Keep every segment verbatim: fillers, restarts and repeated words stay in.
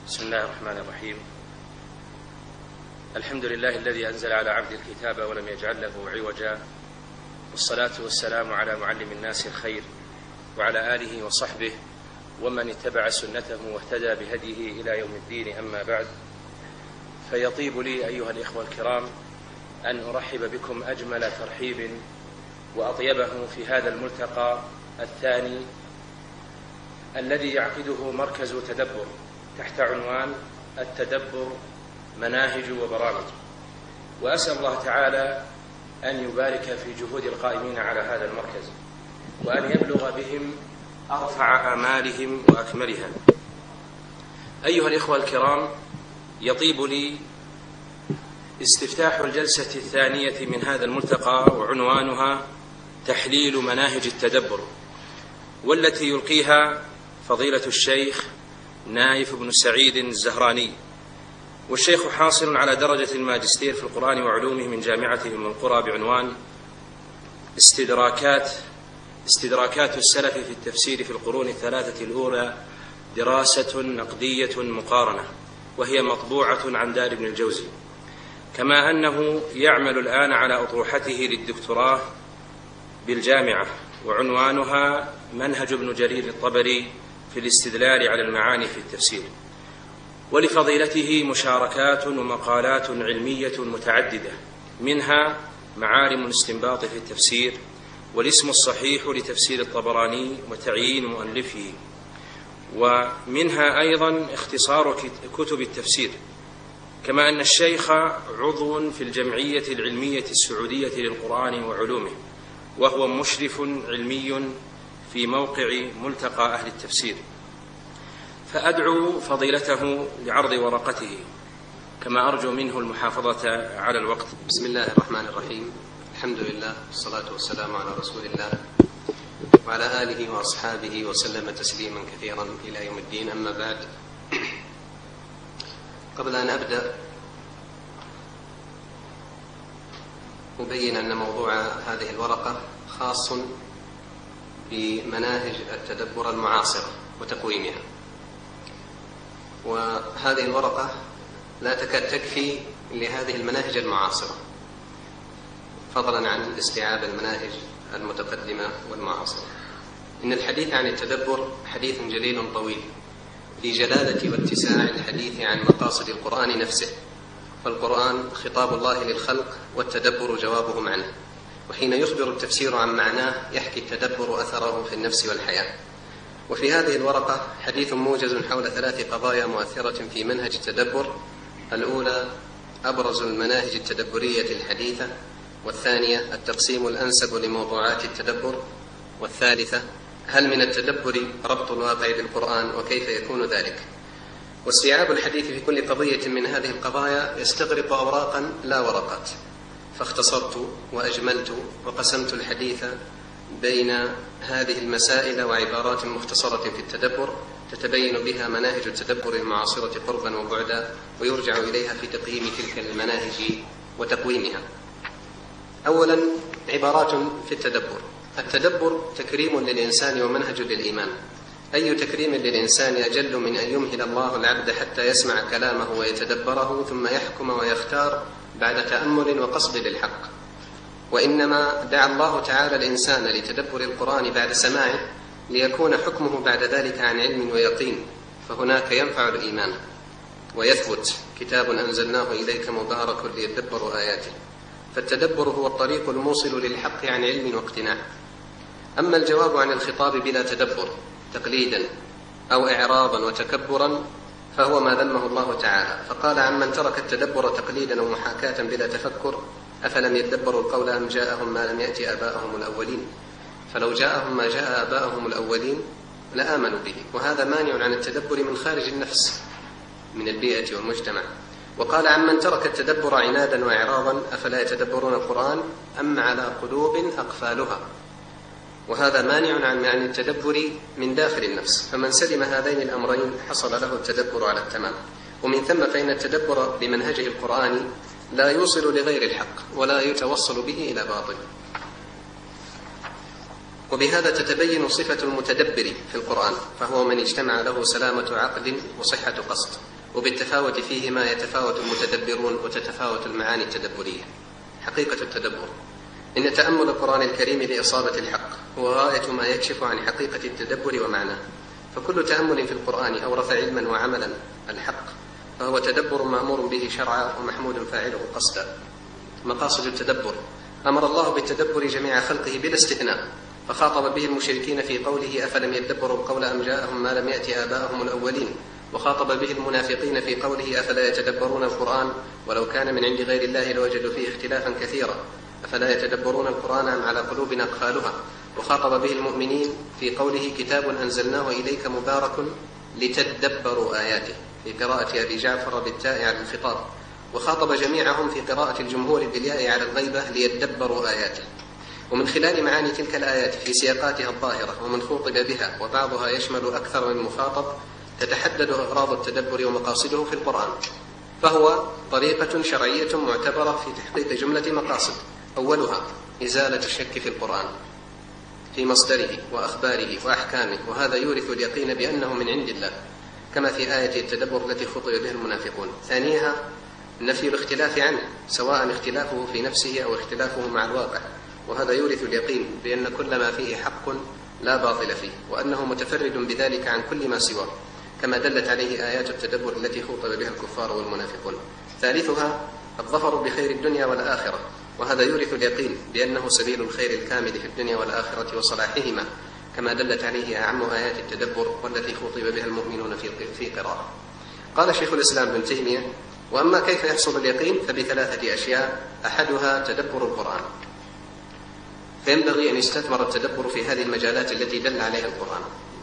بسم الله الرحمن الرحيم. الحمد لله الذي أنزل على عبد الكتاب ولم يجعل له عوجا، والصلاة والسلام على معلم الناس الخير وعلى آله وصحبه ومن اتبع سنته واهتدى بهديه إلى يوم الدين. أما بعد، فيطيب لي أيها الإخوة الكرام أن أرحب بكم أجمل ترحيب وأطيبه في هذا الملتقى الثاني الذي يعقده مركز تدبر تحت عنوان التدبر مناهج وبرامج، وأسأل الله تعالى أن يبارك في جهود القائمين على هذا المركز وأن يبلغ بهم أرفع آمالهم وأكملها. أيها الإخوة الكرام، يطيب لي استفتاح الجلسة الثانية من هذا الملتقى وعنوانها تحليل مناهج التدبر، والتي يلقيها فضيلة الشيخ نايف بن سعيد الزهراني، والشيخ حاصل على درجة الماجستير في القرآن وعلومه من جامعة أم القرى بعنوان استدراكات استدراكات السلف في التفسير في القرون الثلاثة الأولى، دراسة نقدية مقارنة، وهي مطبوعة عن دار ابن الجوزي. كما أنه يعمل الآن على أطروحته للدكتوراه بالجامعة، وعنوانها منهج ابن جرير الطبري في الاستدلال على المعاني في التفسير. ولفضيلته مشاركات ومقالات علمية متعددة، منها معالم الاستنباط في التفسير، والاسم الصحيح لتفسير الطبراني وتعيين مؤلفه، ومنها أيضا اختصار كتب التفسير. كما أن الشيخ عضو في الجمعية العلمية السعودية للقرآن وعلومه، وهو مشرف علمي في موقع ملتقى أهل التفسير. فأدعو فضيلته لعرض ورقته، كما أرجو منه المحافظة على الوقت. بسم الله الرحمن الرحيم. الحمد لله والصلاة والسلام على رسول الله وعلى آله وأصحابه وسلم تسليما كثيرا إلى يوم الدين. أما بعد، قبل أن أبدأ أبين أن موضوع هذه الورقة خاص بمناهج التدبر المعاصرة وتقويمها، وهذه الورقة لا تكاد تكفي لهذه المناهج المعاصرة، فضلا عن استيعاب المناهج المتقدمة والمعاصرة. إن الحديث عن التدبر حديث جليل طويل في جلالة واتساع الحديث عن مقاصد القرآن نفسه، فالقرآن خطاب الله للخلق والتدبر جوابهم عنه، وحين يخبر التفسير عن معناه يحكي التدبر أثره في النفس والحياة. وفي هذه الورقة حديث موجز حول ثلاث قضايا مؤثرة في منهج التدبر: الأولى أبرز المناهج التدبرية الحديثة، والثانية التقسيم الأنسب لموضوعات التدبر، والثالثة هل من التدبر ربط الواقع بالقرآن وكيف يكون ذلك. واستيعاب الحديث في كل قضية من هذه القضايا يستغرق أوراقا لا ورقات، فاختصرت وأجملت وقسمت الحديث بين هذه المسائل وعبارات مختصرة في التدبر تتبين بها مناهج التدبر المعاصرة قربا وبعدا، ويرجع إليها في تقييم تلك المناهج وتقويمها. أولا، عبارات في التدبر. التدبر تكريم للإنسان ومنهج للإيمان. أي تكريم للإنسان أجل من أن يمهل الله العبد حتى يسمع كلامه ويتدبره ثم يحكم ويختار بعد تأمل وقصد للحق. وإنما دعا الله تعالى الإنسان لتدبر القرآن بعد سماعه ليكون حكمه بعد ذلك عن علم ويقين، فهناك ينفع الإيمان ويثبت: كتاب أنزلناه إليك مبارك ليدبروا آياته. فالتدبر هو الطريق الموصل للحق عن علم واقتناع. أما الجواب عن الخطاب بلا تدبر تقليدا أو إعراضا وتكبرا فهو ما ذمه الله تعالى، فقال: عمن ترك التدبر تقليدا ومحاكاة بلا تفكر أفلم يدبروا القول أم جاءهم ما لم يأتي آباءهم الأولين. فلو جاءهم ما جاء آباءهم الأولين لآمنوا به، وهذا مانع عن التدبر من خارج النفس من البيئة والمجتمع. وقال: عمن ترك التدبر عنادا وإعراضا أفلا يتدبرون القرآن أم على قلوب أقفالها، وهذا مانع عن التدبر من داخل النفس. فمن سلم هذين الأمرين حصل له التدبر على التمام. ومن ثم فإن التدبر بمنهجه القرآني لا يوصل لغير الحق ولا يتوصل به إلى باطل. وبهذا تتبين صفة المتدبر في القرآن، فهو من اجتمع له سلامة عقل وصحة قصد. وبالتفاوت فيهما يتفاوت المتدبرون وتتفاوت المعاني التدبرية. حقيقة التدبر: إن تأمل القرآن الكريم لإصابة الحق هو غاية ما يكشف عن حقيقة التدبر ومعناه، فكل تأمل في القرآن أورث علما وعملا الحق فهو تدبر مأمور به شرعا ومحمود فاعله قصدا. مقاصد التدبر: أمر الله بالتدبر جميع خلقه بلا استثناء، فخاطب به المشركين في قوله أفلم يدبروا القول أم جاءهم ما لم يأت آباءهم الأولين، وخاطب به المنافقين في قوله أفلا يتدبرون القرآن ولو كان من عند غير الله لوجدوا فيه اختلافا كثيرا أفلا يتدبرون القرآن أم على قلوب أقفالها، وخاطب به المؤمنين في قوله كتاب أنزلناه إليك مبارك لتدبروا آياته في قراءة أبي جعفر بالتاء على الخطاب، وخاطب جميعهم في قراءة الجمهور بالياء على الغيبة ليدبروا آياته. ومن خلال معاني تلك الآيات في سياقاتها الظاهرة ومن خوطب بها وبعضها يشمل أكثر من مخاطب تتحدد أغراض التدبر ومقاصده في القرآن، فهو طريقة شرعية معتبرة في تحقيق جملة مقاصد: أولها إزالة الشك في القرآن في مصدره وأخباره وأحكامه، وهذا يورث اليقين بأنه من عند الله كما في آية التدبر التي خطب بها المنافقون. ثانيها نفي الاختلاف عنه سواء اختلافه في نفسه أو اختلافه مع الواقع، وهذا يورث اليقين بأن كل ما فيه حق لا باطل فيه، وأنه متفرد بذلك عن كل ما سواه كما دلت عليه آيات التدبر التي خوطب بها الكفار والمنافقون. ثالثها الظفر بخير الدنيا والآخرة، وهذا يورث اليقين بأنه سبيل الخير الكامل في الدنيا والآخرة وصلاحهما كما دلت عليه أعم آيات التدبر والتي خوطب بها المؤمنون في قراءة. قال شيخ الإسلام ابن تيمية: وأما كيف يحصل اليقين فبثلاثة أشياء، أحدها تدبر القرآن، فينبغي أن يستثمر التدبر في هذه المجالات التي دل عليها القرآن.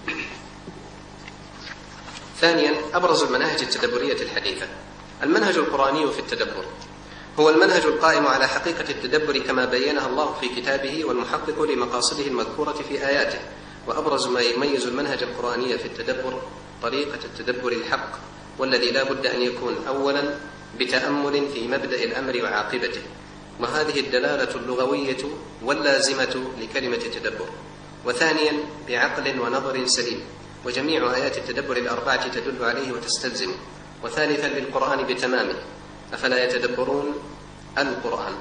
ثانيا أبرز المناهج التدبرية الحديثة. المنهج القرآني في التدبر هو المنهج القائم على حقيقة التدبر كما بينها الله في كتابه والمحقق لمقاصده المذكورة في آياته. وأبرز ما يميز المنهج القرآني في التدبر طريقة التدبر الحق، والذي لا بد أن يكون أولا بتأمل في مبدأ الأمر وعاقبته، وهذه الدلالة اللغوية واللازمة لكلمة التدبر. وثانيا بعقل ونظر سليم، وجميع آيات التدبر الأربعة تدل عليه وتستلزمه. وثالثا للقرآن بتمامه، أفلا يتدبرون القرآن،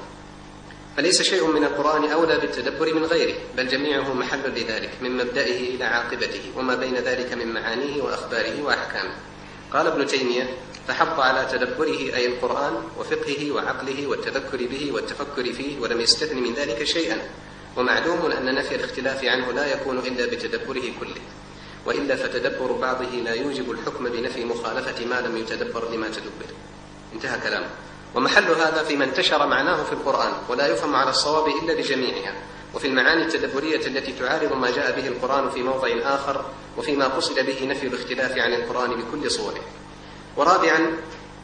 فليس شيء من القرآن أولى بالتدبر من غيره، بل جميعه محل لذلك من مبدئه إلى عاقبته وما بين ذلك من معانيه وأخباره وأحكامه. قال ابن تيمية: فحط على تدبره أي القرآن وفقهه وعقله والتذكر به والتفكر فيه، ولم يستثن من ذلك شيئا. ومعلوم أن نفي الاختلاف عنه لا يكون إلا بتدبره كله، وإلا فتدبر بعضه لا يوجب الحكم بنفي مخالفة ما لم يتدبر لما تدبر. انتهى كلامه. ومحل هذا فيما انتشر معناه في القرآن ولا يفهم على الصواب إلا بجميعها، وفي المعاني التدبرية التي تعارض ما جاء به القرآن في موضع آخر، وفيما قصد به نفي الاختلاف عن القرآن بكل صوره. ورابعا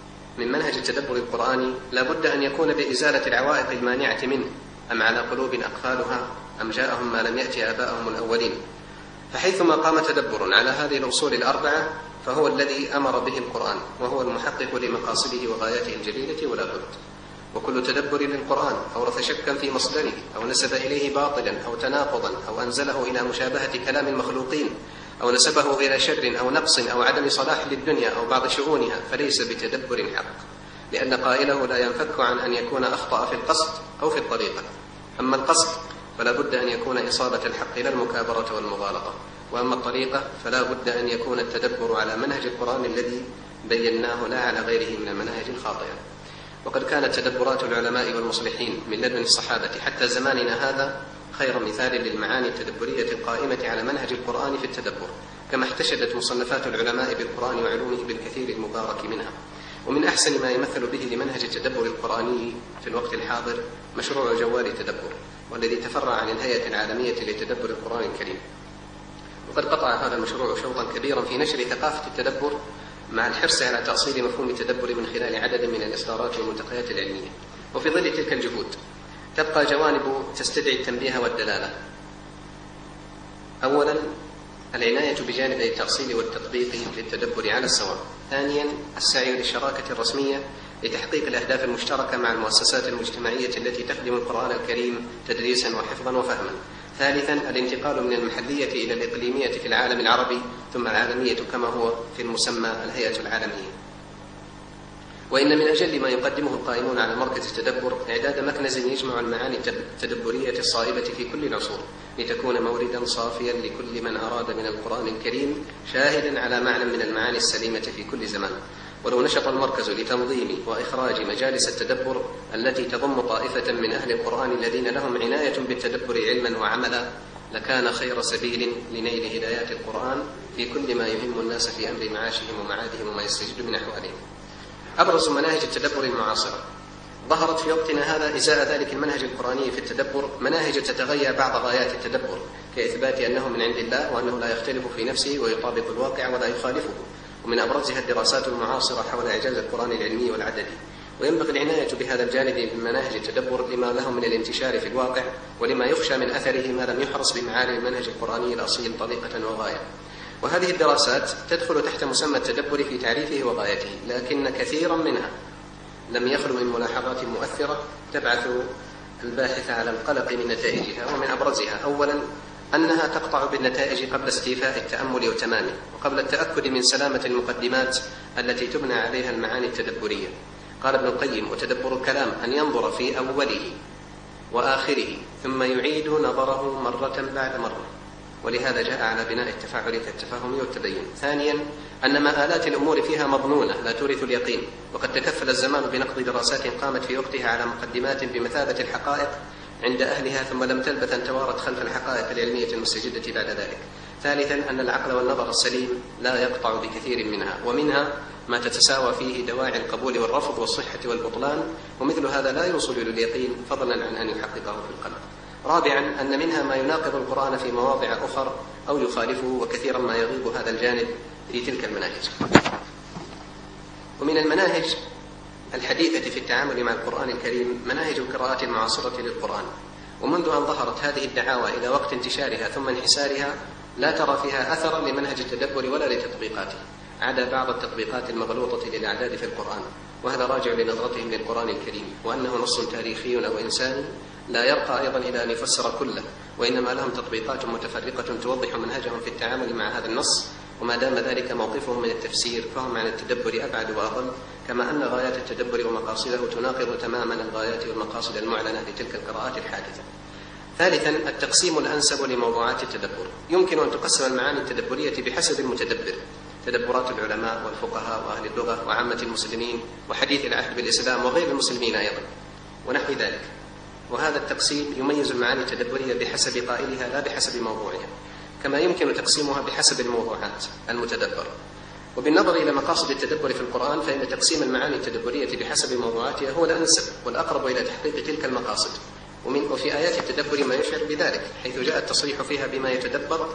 من منهج التدبر القرآني لا بد أن يكون بإزالة العوائق المانعة منه، أم على قلوب أقفالها أم جاءهم ما لم يأت آباءهم الأولين. فحيثما قام تدبر على هذه الأصول الأربعة فهو الذي أمر به القرآن، وهو المحقق لمقاصده وغاياته الجليلة ولا بد. وكل تدبر للقرآن أورث شكا في مصدره أو نسب إليه باطلا أو تناقضا أو أنزله إلى مشابهة كلام المخلوقين أو نسبه إلى شر أو نقص أو عدم صلاح للدنيا أو بعض شؤونها فليس بتدبر حق، لأن قائله لا ينفك عن أن يكون أخطأ في القصد أو في الطريقة. أما القصد فلا بد أن يكون إصابة الحق لا المكابرة والمغالطة، وأما الطريقة فلا بد أن يكون التدبر على منهج القرآن الذي بيناه لا على غيره من المناهج الخاطئة. وقد كانت تدبرات العلماء والمصلحين من لدن الصحابة حتى زماننا هذا خير مثال للمعاني التدبرية القائمة على منهج القرآن في التدبر، كما احتشدت مصنفات العلماء بالقرآن وعلومه بالكثير المبارك منها. ومن أحسن ما يمثل به لمنهج التدبر القرآني في الوقت الحاضر مشروع جوال التدبر، والذي تفرع عن الهيئة العالمية لتدبر القرآن الكريم. وقد قطع هذا المشروع شوطا كبيرا في نشر ثقافة التدبر مع الحرص على تأصيل مفهوم التدبر من خلال عدد من الإصدارات والملتقيات العلمية. وفي ظل تلك الجهود تبقى جوانب تستدعي التنبيه والدلالة. أولا العناية بجانب التأصيل والتطبيق للتدبر على السواء. ثانيا السعي للشراكة الرسمية لتحقيق الأهداف المشتركة مع المؤسسات المجتمعية التي تخدم القرآن الكريم تدريسا وحفظا وفهما. ثالثا الانتقال من المحلية إلى الإقليمية في العالم العربي، ثم العالمية كما هو في المسمى الهيئة العالمية. وإن من أجل ما يقدمه القائمون على مركز التدبر إعداد مكنز يجمع المعاني التدبرية الصائبة في كل العصور، لتكون موردا صافيا لكل من أراد من القرآن الكريم شاهدا على معنى من المعاني السليمة في كل زمان. ولو نشط المركز لتنظيم وإخراج مجالس التدبر التي تضم طائفة من أهل القرآن الذين لهم عناية بالتدبر علما وعملا، لكان خير سبيل لنيل هدايات القرآن في كل ما يهم الناس في أمر معاشهم ومعادهم وما يستجد من أحوالهم. أبرز مناهج التدبر المعاصرة ظهرت في وقتنا هذا إزاء ذلك المنهج القرآني في التدبر مناهج تتغير بعض غايات التدبر، كإثبات أنه من عند الله وأنه لا يختلف في نفسه ويطابق الواقع ولا يخالفه، ومن أبرزها الدراسات المعاصرة حول إعجاز القرآن العلمي والعددي. وينبغي العناية بهذا الجانب من مناهج التدبر لما له من الانتشار في الواقع، ولما يخشى من أثره ما لم يحرص بمعالي المنهج القرآني الأصيل طريقة وغاية. وهذه الدراسات تدخل تحت مسمى التدبر في تعريفه وغايته، لكن كثيرا منها لم يخلو من ملاحظات مؤثرة تبعث الباحث على القلق من نتائجها. ومن أبرزها أولا أنها تقطع بالنتائج قبل استيفاء التأمل وتمامه، وقبل التأكد من سلامة المقدمات التي تبنى عليها المعاني التدبرية. قال ابن القيم: وتدبر الكلام أن ينظر في أوله وآخره ثم يعيد نظره مرة بعد مرة، ولهذا جاء على بناء التفاعل كالتفاهم والتبين. ثانيا أن مآلات الأمور فيها مظنونة لا تورث اليقين، وقد تكفل الزمان بنقد دراسات قامت في وقتها على مقدمات بمثابة الحقائق عند أهلها، ثم لم تلبث أن توارت خلف الحقائق العلمية المستجدة بعد ذلك. ثالثا أن العقل والنظر السليم لا يقطع بكثير منها، ومنها ما تتساوى فيه دواعي القبول والرفض والصحة والبطلان، ومثل هذا لا يوصل لليقين فضلا عن أن يحققه في القلب. رابعا أن منها ما يناقض القرآن في مواضع أخرى أو يخالفه، وكثيرا ما يغيب هذا الجانب في تلك المناهج. ومن المناهج الحديثة في التعامل مع القرآن الكريم مناهج القراءات المعاصرة للقرآن. ومنذ أن ظهرت هذه الدعاوى إلى وقت انتشارها ثم انحسارها لا ترى فيها أثرا لمنهج التدبر ولا لتطبيقاته، عدا بعض التطبيقات المغلوطة للأعداد في القرآن، وهذا راجع لنظرتهم للقرآن الكريم، وأنه نص تاريخي أو إنساني لا يرقى أيضا إلى أن يفسر كله، وإنما لهم تطبيقات متفرقة توضح منهجهم في التعامل مع هذا النص. وما دام ذلك موقفهم من التفسير فهم عن التدبر أبعد وأضل، كما أن غايات التدبر ومقاصده تناقض تماما الغايات والمقاصد المعلنة لتلك القراءات الحادثة. ثالثا التقسيم الأنسب لموضوعات التدبر. يمكن أن تقسم المعاني التدبرية بحسب المتدبر: تدبرات العلماء والفقهاء وأهل اللغة وعامة المسلمين وحديث العهد بالإسلام وغير المسلمين أيضا ونحو ذلك. وهذا التقسيم يميز المعاني التدبرية بحسب قائلها لا بحسب موضوعها، كما يمكن تقسيمها بحسب الموضوعات المتدبر. وبالنظر إلى مقاصد التدبر في القرآن فإن تقسيم المعاني التدبرية بحسب موضوعاتها هو الأنسب والأقرب إلى تحقيق تلك المقاصد. ومن وفي آيات التدبر ما يشعر بذلك، حيث جاء التصريح فيها بما يتدبر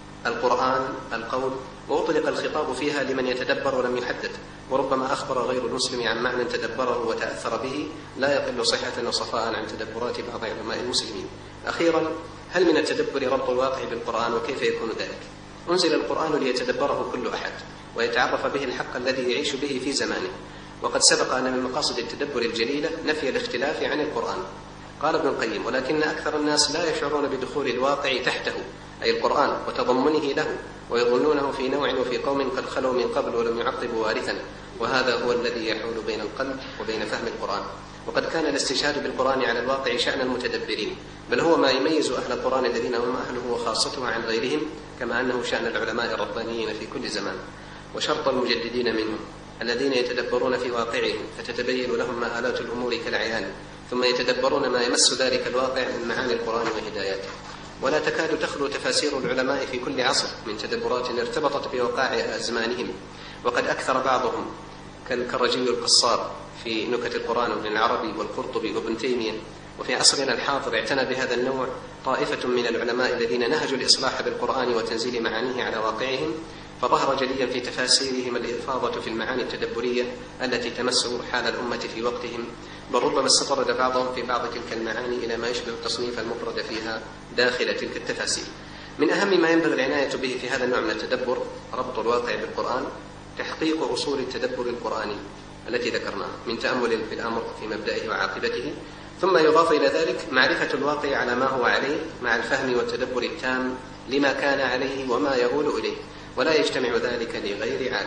القرآن القول، وأطلق الخطاب فيها لمن يتدبر ولم يحدد، وربما أخبر غير المسلم عن معنى تدبره وتأثر به لا يقل صحة وصفاء عن تدبرات بعض علماء المسلمين. أخيرا، هل من التدبر ربط الواقع بالقرآن، وكيف يكون ذلك؟ أنزل القرآن ليتدبره كل أحد ويتعرف به الحق الذي يعيش به في زمانه، وقد سبق أن من مقاصد التدبر الجليلة نفي الاختلاف عن القرآن. قال ابن القيم: ولكن أكثر الناس لا يشعرون بدخول الواقع تحته، أي القرآن، وتضمنه له، ويظنونه في نوع وفي قوم قد خلوا من قبل ولم يعقبوا وارثا، وهذا هو الذي يحول بين القلب وبين فهم القرآن. وقد كان الاستشهاد بالقرآن على الواقع شأن المتدبرين، بل هو ما يميز أهل القرآن الذين هم أهله وخاصته عن غيرهم، كما أنه شأن العلماء الربانيين في كل زمان، وشرط المجددين منهم الذين يتدبرون في واقعهم فتتبين لهم مآلات الأمور كالعيان، ثم يتدبرون ما يمس ذلك الواقع من معاني القرآن وهداياته. ولا تكاد تخلو تفاسير العلماء في كل عصر من تدبرات ارتبطت بوقائع أزمانهم، وقد أكثر بعضهم كالكرجي القصار في نكت القرآن وابن العربي والقرطبي وابن تيمية. وفي عصرنا الحاضر اعتنى بهذا النوع طائفة من العلماء الذين نهجوا الإصلاح بالقرآن وتنزيل معانيه على واقعهم، فظهر جليا في تفاسيرهم الإفاضة في المعاني التدبرية التي تمس حال الأمة في وقتهم، بل ربما استطرد بعضهم في بعض تلك المعاني إلى ما يشبه التصنيف المفرد فيها داخل تلك التفاسير. من أهم ما ينبغي العناية به في هذا النوع من التدبر ربط الواقع بالقرآن، تحقيق أصول التدبر القرآني التي ذكرناها من تأمل في الأمر في مبدئه وعاقبته، ثم يضاف إلى ذلك معرفة الواقع على ما هو عليه مع الفهم والتدبر التام لما كان عليه وما يؤول إليه، ولا يجتمع ذلك لغير عالم.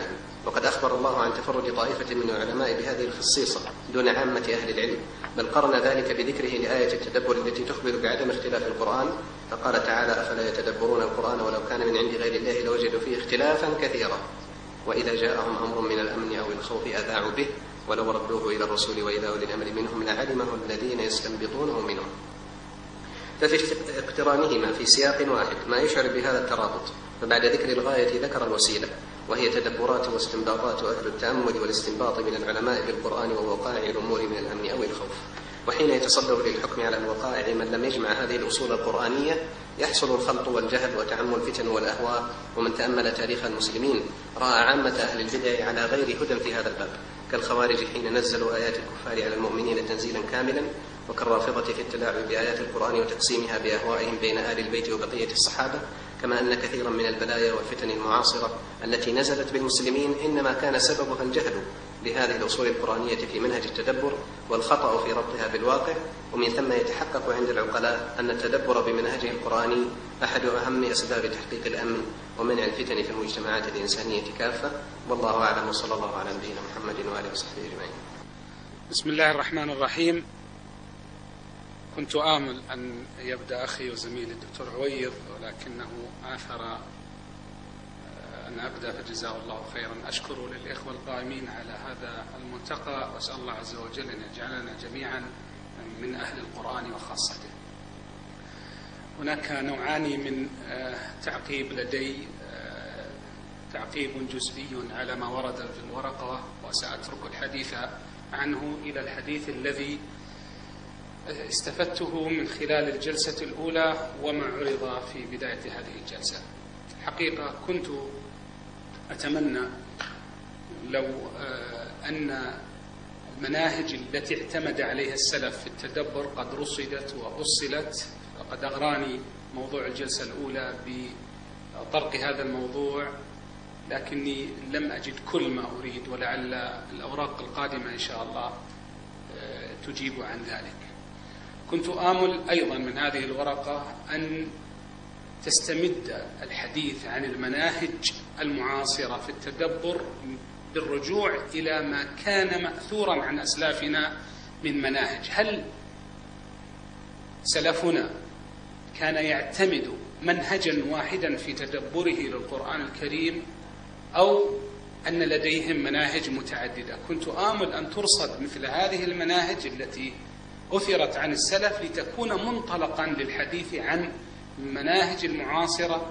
وقد أخبر الله عن تفرد طائفة من العلماء بهذه الخصيصة دون عامة أهل العلم، بل قرن ذلك بذكره لآية التدبر التي تخبر بعدم اختلاف القرآن، فقال تعالى: أفلا يتدبرون القرآن ولو كان من عند غير الله لوجدوا فيه اختلافا كثيرا، وإذا جاءهم أمر من الأمن أو الخوف أذاعوا به ولو ردوه إلى الرسول وإلى أولي الأمر منهم لعلمه الذين يستنبطونه منهم. ففي اقترانهما في سياق واحد ما يشعر بهذا الترابط، فبعد ذكر الغاية ذكر الوسيلة، وهي تدبرات واستنباطات أهل التأمل والاستنباط من العلماء بالقرآن ووقائع الأمور من الأمن أو الخوف. وحين يتصدر للحكم على الوقائع من لم يجمع هذه الأصول القرآنية يحصل الخلط والجهل وتعم الفتن والأهواء. ومن تأمل تاريخ المسلمين رأى عامة أهل البدع على غير هدى في هذا الباب، كالخوارج حين نزلوا آيات الكفار على المؤمنين تنزيلا كاملا، وكالرافضة في التلاعب بآيات القرآن وتقسيمها بأهوائهم بين آل البيت وبقية الصحابة. كما أن كثيرا من البلايا والفتن المعاصرة التي نزلت بالمسلمين إنما كان سببها الجهل بهذه الأصول القرآنية في منهج التدبر والخطأ في ربطها بالواقع. ومن ثم يتحقق عند العقلاء أن التدبر بمنهجه القرآني أحد أهم أسباب تحقيق الأمن ومنع الفتن في المجتمعات الإنسانية كافة. والله أعلم، وصلى الله على نبينا محمد وآله وصحبه أجمعين. بسم الله الرحمن الرحيم. كنت آمل أن يبدأ أخي وزميلي الدكتور عويض، ولكنه آثر أن أبدأ، فجزاه الله خيرا. أشكر للإخوة القائمين على هذا الملتقى، وأسأل الله عز وجل أن يجعلنا جميعا من أهل القرآن وخاصته. هناك نوعان من تعقيب لدي، تعقيب جزئي على ما ورد في الورقة، وسأترك الحديث عنه إلى الحديث الذي استفدته من خلال الجلسة الأولى وما عرض في بداية هذه الجلسة. الحقيقة كنت أتمنى لو أن المناهج التي اعتمد عليها السلف في التدبر قد رصدت وأصلت. وقد أغراني موضوع الجلسة الأولى بطرق هذا الموضوع، لكني لم أجد كل ما أريد، ولعل الأوراق القادمة إن شاء الله تجيب عن ذلك. كنت آمل أيضا من هذه الورقة أن تستمد الحديث عن المناهج المعاصرة في التدبر بالرجوع إلى ما كان مأثورا عن أسلافنا من مناهج. هل سلفنا كان يعتمد منهجا واحدا في تدبره للقرآن الكريم، أو أن لديهم مناهج متعددة؟ كنت آمل أن ترصد مثل هذه المناهج التي أثرت عن السلف لتكون منطلقا للحديث عن المناهج المعاصرة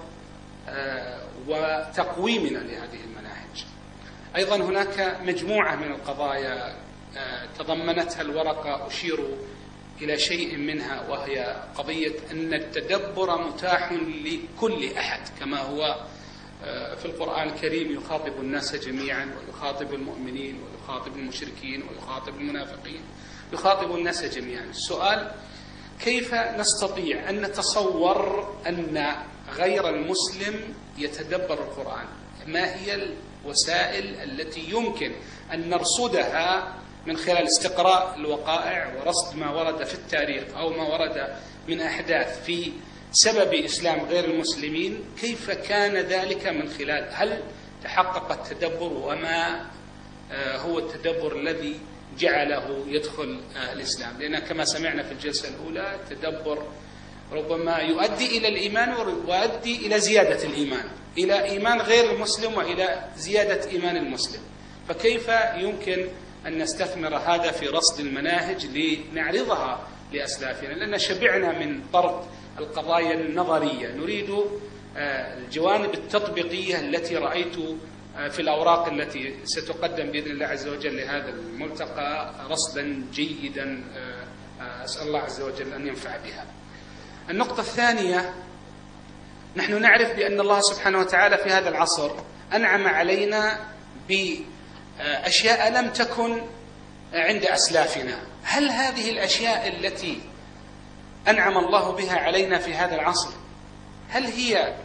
وتقويمنا لهذه المناهج. أيضا هناك مجموعة من القضايا تضمنتها الورقة أشير إلى شيء منها، وهي قضية أن التدبر متاح لكل أحد، كما هو في القرآن الكريم يخاطب الناس جميعا، ويخاطب المؤمنين ويخاطب المشركين ويخاطب المنافقين، يخاطب الناس جميعا. السؤال: كيف نستطيع أن نتصور أن غير المسلم يتدبر القرآن؟ ما هي الوسائل التي يمكن أن نرصدها من خلال استقراء الوقائع ورصد ما ورد في التاريخ أو ما ورد من أحداث في سبب إسلام غير المسلمين؟ كيف كان ذلك من خلال، هل تحقق التدبر، وما هو التدبر الذي جعله يدخل الإسلام؟ لأن كما سمعنا في الجلسة الأولى التدبر ربما يؤدي إلى الإيمان ويؤدي إلى زيادة الإيمان، إلى إيمان غير المسلم وإلى زيادة إيمان المسلم. فكيف يمكن أن نستثمر هذا في رصد المناهج لنعرضها لأسلافنا؟ لأن شبعنا من طرد القضايا النظرية، نريد الجوانب التطبيقية التي رأيت في الأوراق التي ستقدم بإذن الله عز وجل لهذا الملتقى رصدا جيدا، أسأل الله عز وجل أن ينفع بها. النقطة الثانية: نحن نعرف بأن الله سبحانه وتعالى في هذا العصر أنعم علينا بأشياء لم تكن عند أسلافنا. هل هذه الأشياء التي أنعم الله بها علينا في هذا العصر هل هي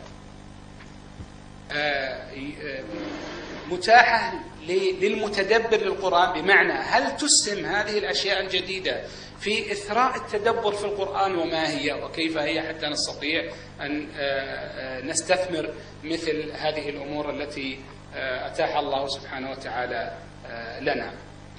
متاحة للمتدبر للقرآن؟ بمعنى هل تسهم هذه الأشياء الجديدة في إثراء التدبر في القرآن، وما هي وكيف هي، حتى نستطيع أن نستثمر مثل هذه الأمور التي أتاح الله سبحانه وتعالى لنا.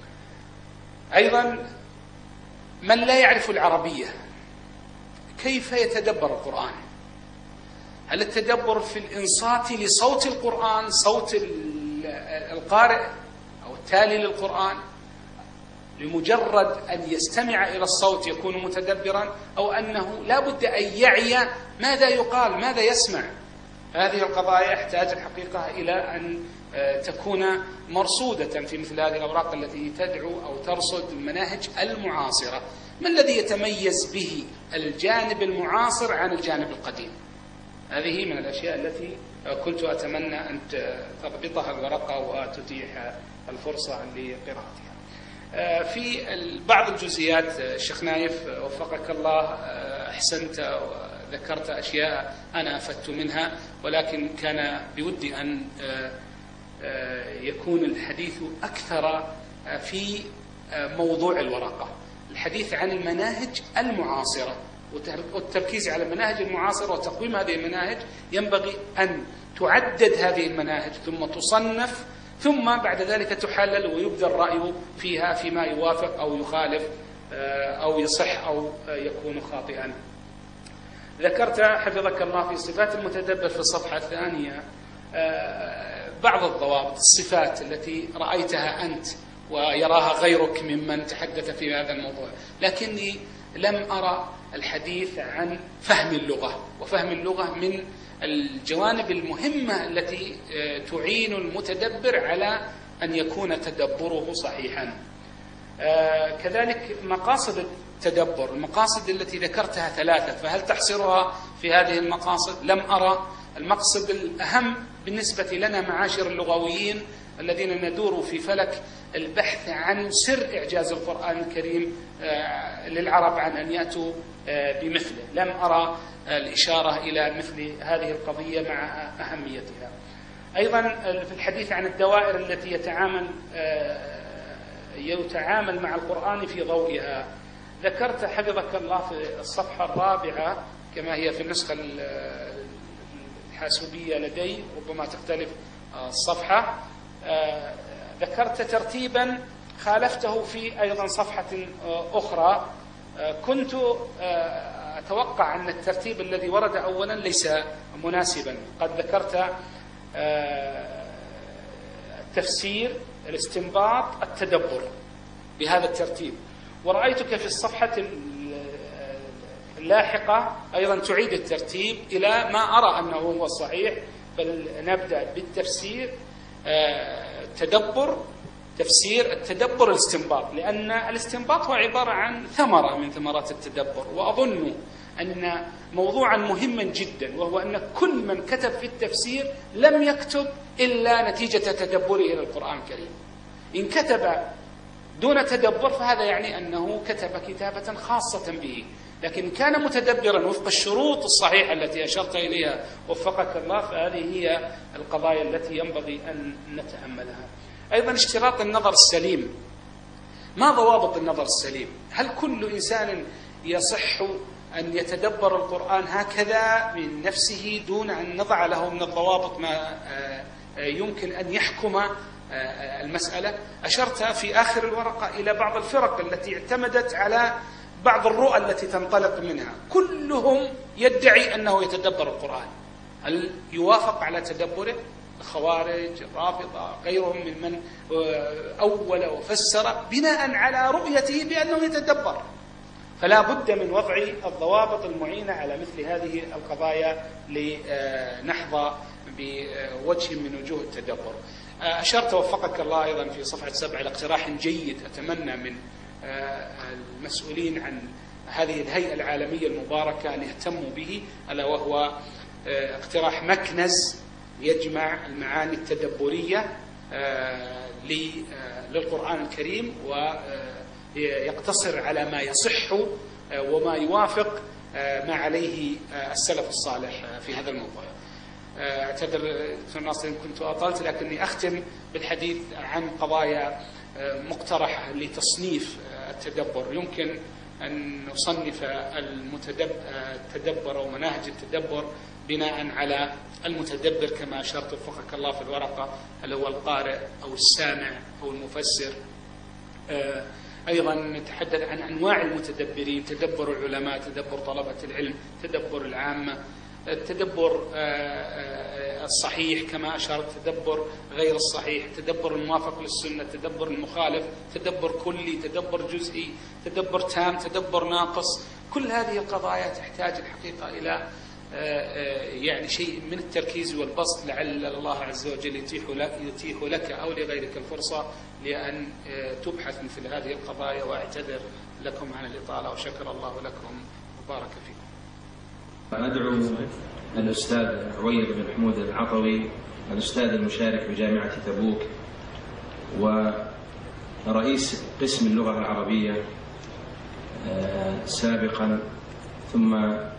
أيضا من لا يعرف العربية كيف يتدبر القرآن؟ هل التدبر في الإنصات لصوت القرآن، صوت القارئ أو التالي للقرآن، لمجرد أن يستمع إلى الصوت يكون متدبرا، أو أنه لا بد أن يعي ماذا يقال، ماذا يسمع؟ هذه القضايا يحتاج الحقيقة إلى أن تكون مرصودة في مثل هذه الأوراق التي تدعو أو ترصد المناهج المعاصرة. ما الذي يتميز به الجانب المعاصر عن الجانب القديم؟ هذه من الأشياء التي كنت أتمنى أن تضبطها الورقة وتتيح الفرصة لقراءتها. في بعض الجزئيات الشيخ نايف وفقك الله أحسنت وذكرت أشياء أنا أفدت منها، ولكن كان بودي أن يكون الحديث أكثر في موضوع الورقة، الحديث عن المناهج المعاصرة والتركيز على المناهج المعاصرة وتقويم هذه المناهج. ينبغي أن تعدد هذه المناهج ثم تصنف، ثم بعد ذلك تحلل ويبدأ الرأي فيها فيما يوافق أو يخالف أو يصح أو يكون خاطئا. ذكرت حفظك الله في صفات المتدبر في الصفحة الثانية بعض الضوابط، الصفات التي رأيتها أنت ويراها غيرك ممن تحدث في هذا الموضوع، لكني لم أرى الحديث عن فهم اللغة، وفهم اللغة من الجوانب المهمة التي تعين المتدبر على أن يكون تدبره صحيحا. كذلك مقاصد التدبر، المقاصد التي ذكرتها ثلاثة، فهل تحصرها في هذه المقاصد؟ لم أرى المقصد الأهم بالنسبة لنا معاشر اللغويين الذين ندور في فلك البحث عن سر إعجاز القرآن الكريم للعرب عن أن يأتوا بمثله. لم أرى الإشارة إلى مثل هذه القضية مع أهميتها. أيضا في الحديث عن الدوائر التي يتعامل يتعامل مع القرآن في ضوئها، ذكرت حفظك الله في الصفحة الرابعة كما هي في النسخة الحاسوبية لدي، ربما تختلف الصفحة، ذكرت ترتيبا خالفته في أيضا صفحة أخرى. كنت أتوقع أن الترتيب الذي ورد أولا ليس مناسبا. قد ذكرت التفسير، الاستنباط، التدبر بهذا الترتيب، ورأيتك في الصفحة اللاحقة أيضا تعيد الترتيب إلى ما أرى أنه هو الصحيح. بل نبدأ بالتفسير، تدبر، تفسير، التدبر، الاستنباط، لأن الاستنباط هو عبارة عن ثمرة من ثمرات التدبر. وأظن أن موضوعا مهما جدا، وهو أن كل من كتب في التفسير لم يكتب إلا نتيجة تدبره إلى القرآن الكريم. إن كتب دون تدبر فهذا يعني أنه كتب كتابة خاصة به، لكن كان متدبرا وفق الشروط الصحيحة التي أشرت إليها وفقك الله، فهذه هي القضايا التي ينبغي أن نتأملها. أيضا اشتراط النظر السليم. ما ضوابط النظر السليم؟ هل كل إنسان يصح أن يتدبر القرآن هكذا من نفسه دون أن نضع له من الضوابط ما يمكن أن يحكم المسألة؟ أشرت في آخر الورقة إلى بعض الفرق التي اعتمدت على بعض الرؤى التي تنطلق منها، كلهم يدعي أنه يتدبر القرآن. هل يوافق على تدبره؟ الخوارج، الرافضة، غيرهم ممن أول وفسر بناء على رؤيته بأنه يتدبر. فلا بد من وضع الضوابط المعينة على مثل هذه القضايا لنحظى بوجه من وجوه التدبر. أشرت وفقك الله أيضا في صفحة سبعة لاقتراح جيد أتمنى من المسؤولين عن هذه الهيئة العالمية المباركة أن يهتموا به، ألا وهو اقتراح مكنز يجمع المعاني التدبرية للقرآن الكريم ويقتصر على ما يصح وما يوافق ما عليه السلف الصالح في هذا الموضوع. اعتذر دكتور ناصر إن كنت أطلت، لكني أختم بالحديث عن قضايا مقترحة لتصنيف التدبر. يمكن أن نصنف التدبر ومناهج التدبر بناء على المتدبر كما أشرت وفقك الله في الورقة، هل هو القارئ أو السامع أو المفسر. أيضا نتحدث عن أنواع المتدبرين: تدبر العلماء، تدبر طلبة العلم، تدبر العامة، التدبر الصحيح كما أشرت، تدبر غير الصحيح، تدبر الموافق للسنة، تدبر المخالف، تدبر كلي، تدبر جزئي، تدبر تام، تدبر ناقص. كل هذه القضايا تحتاج الحقيقة إلى يعني شيء من التركيز والبسط، لعل الله عز وجل يتيح لك, يتيح لك أو لغيرك الفرصة لأن تبحث مثل هذه القضايا. وأعتذر لكم عن الإطالة وشكر الله لكم وبارك فيكم. أدعو الأستاذ عويد بن حمود العطوي، الأستاذ المشارك بجامعة تبوك ورئيس قسم اللغة العربية سابقا، ثم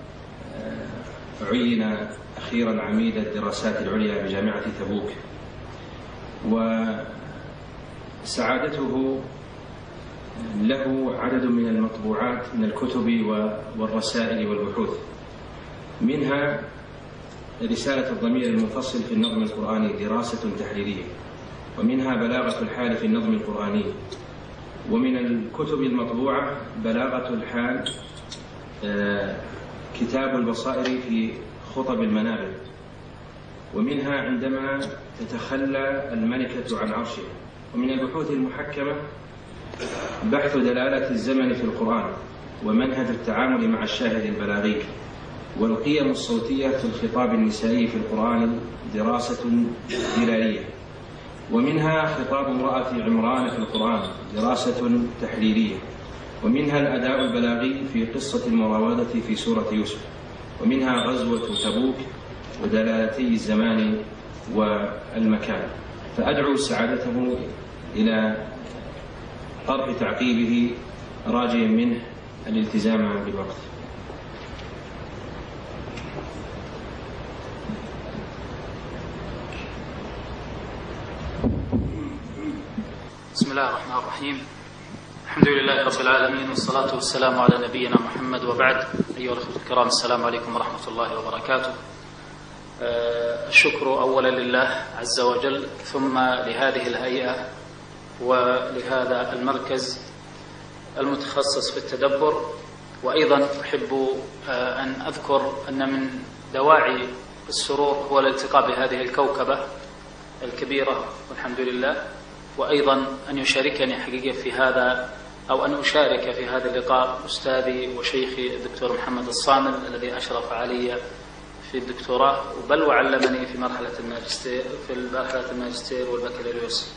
عين أخيرا عميد الدراسات العليا بجامعة تبوك، وسعادته له عدد من المطبوعات من الكتب والرسائل والبحوث، منها رسالة الضمير المنفصل في النظم القرآني دراسة تحريرية، ومنها بلاغة الحال في النظم القرآني، ومن الكتب المطبوعة بلاغة الحال كتاب البصائر في خطب المنابر، ومنها عندما تتخلى الملكة عن عرشها، ومن البحوث المحكمة بحث دلالة الزمن في القرآن ومنهج التعامل مع الشاهد البلاغي، والقيم الصوتية في الخطاب النسائي في القرآن دراسة دلالية، ومنها خطاب امرأة عمران في القرآن دراسة تحريرية، ومنها الأداء البلاغي في قصة المراودة في سورة يوسف، ومنها غزوة تبوك ودلالتي الزمان والمكان. فأدعو سعادته إلى طرح تعقيبه راجيا منه الالتزام بالوقت. بسم الله الرحمن الرحيم. الحمد لله رب العالمين، والصلاة والسلام على نبينا محمد، وبعد. أيها الأخوة الكرام، السلام عليكم ورحمة الله وبركاته. الشكر أولا لله عز وجل، ثم لهذه الهيئة ولهذا المركز المتخصص في التدبر. وأيضا أحب أن أذكر أن من دواعي السرور هو الالتقاء بهذه الكوكبة الكبيرة والحمد لله، وأيضا أن يشاركني حقيقة في هذا أو أن أشارك في هذا اللقاء أستاذي وشيخي الدكتور محمد الصامل الذي أشرف علي في الدكتوراه، بل وعلمني في مرحلة الماجستير في مرحلة الماجستير والبكالوريوس.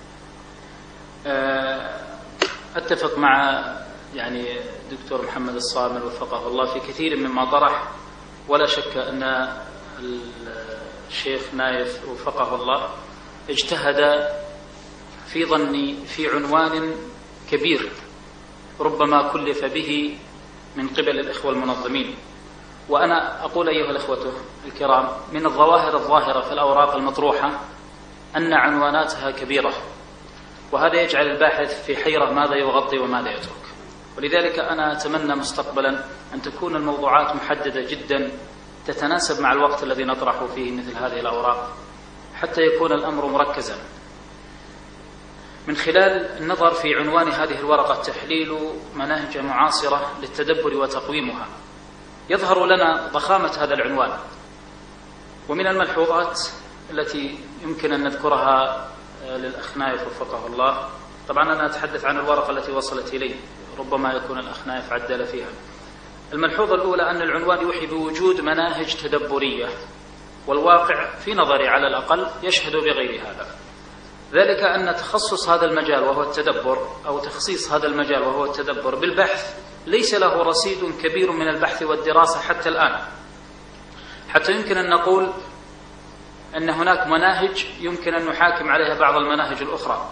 أتفق مع يعني دكتور محمد الصامل وفقه الله في كثير مما طرح، ولا شك أن الشيخ نايف وفقه الله اجتهد في ظني في عنوان كبير ربما كلف به من قبل الإخوة المنظمين. وأنا أقول أيها الإخوة الكرام، من الظواهر الظاهرة في الأوراق المطروحة أن عنواناتها كبيرة، وهذا يجعل الباحث في حيرة ماذا يغطي وماذا يترك. ولذلك أنا أتمنى مستقبلا أن تكون الموضوعات محددة جدا تتناسب مع الوقت الذي نطرح فيه مثل هذه الأوراق، حتى يكون الأمر مركزا. من خلال النظر في عنوان هذه الورقة تحليل مناهج معاصرة للتدبر وتقويمها، يظهر لنا ضخامة هذا العنوان. ومن الملحوظات التي يمكن أن نذكرها للأخ نايف وفقه الله، طبعا أنا أتحدث عن الورقة التي وصلت إلي، ربما يكون الأخ نايف عدل فيها. الملحوظة الأولى أن العنوان يوحي بوجود مناهج تدبرية، والواقع في نظري على الأقل يشهد بغير هذا. ذلك أن تخصص هذا المجال وهو التدبر، أو تخصيص هذا المجال وهو التدبر بالبحث، ليس له رصيد كبير من البحث والدراسة حتى الآن، حتى يمكن أن نقول أن هناك مناهج يمكن أن نحاكم عليها بعض المناهج الأخرى.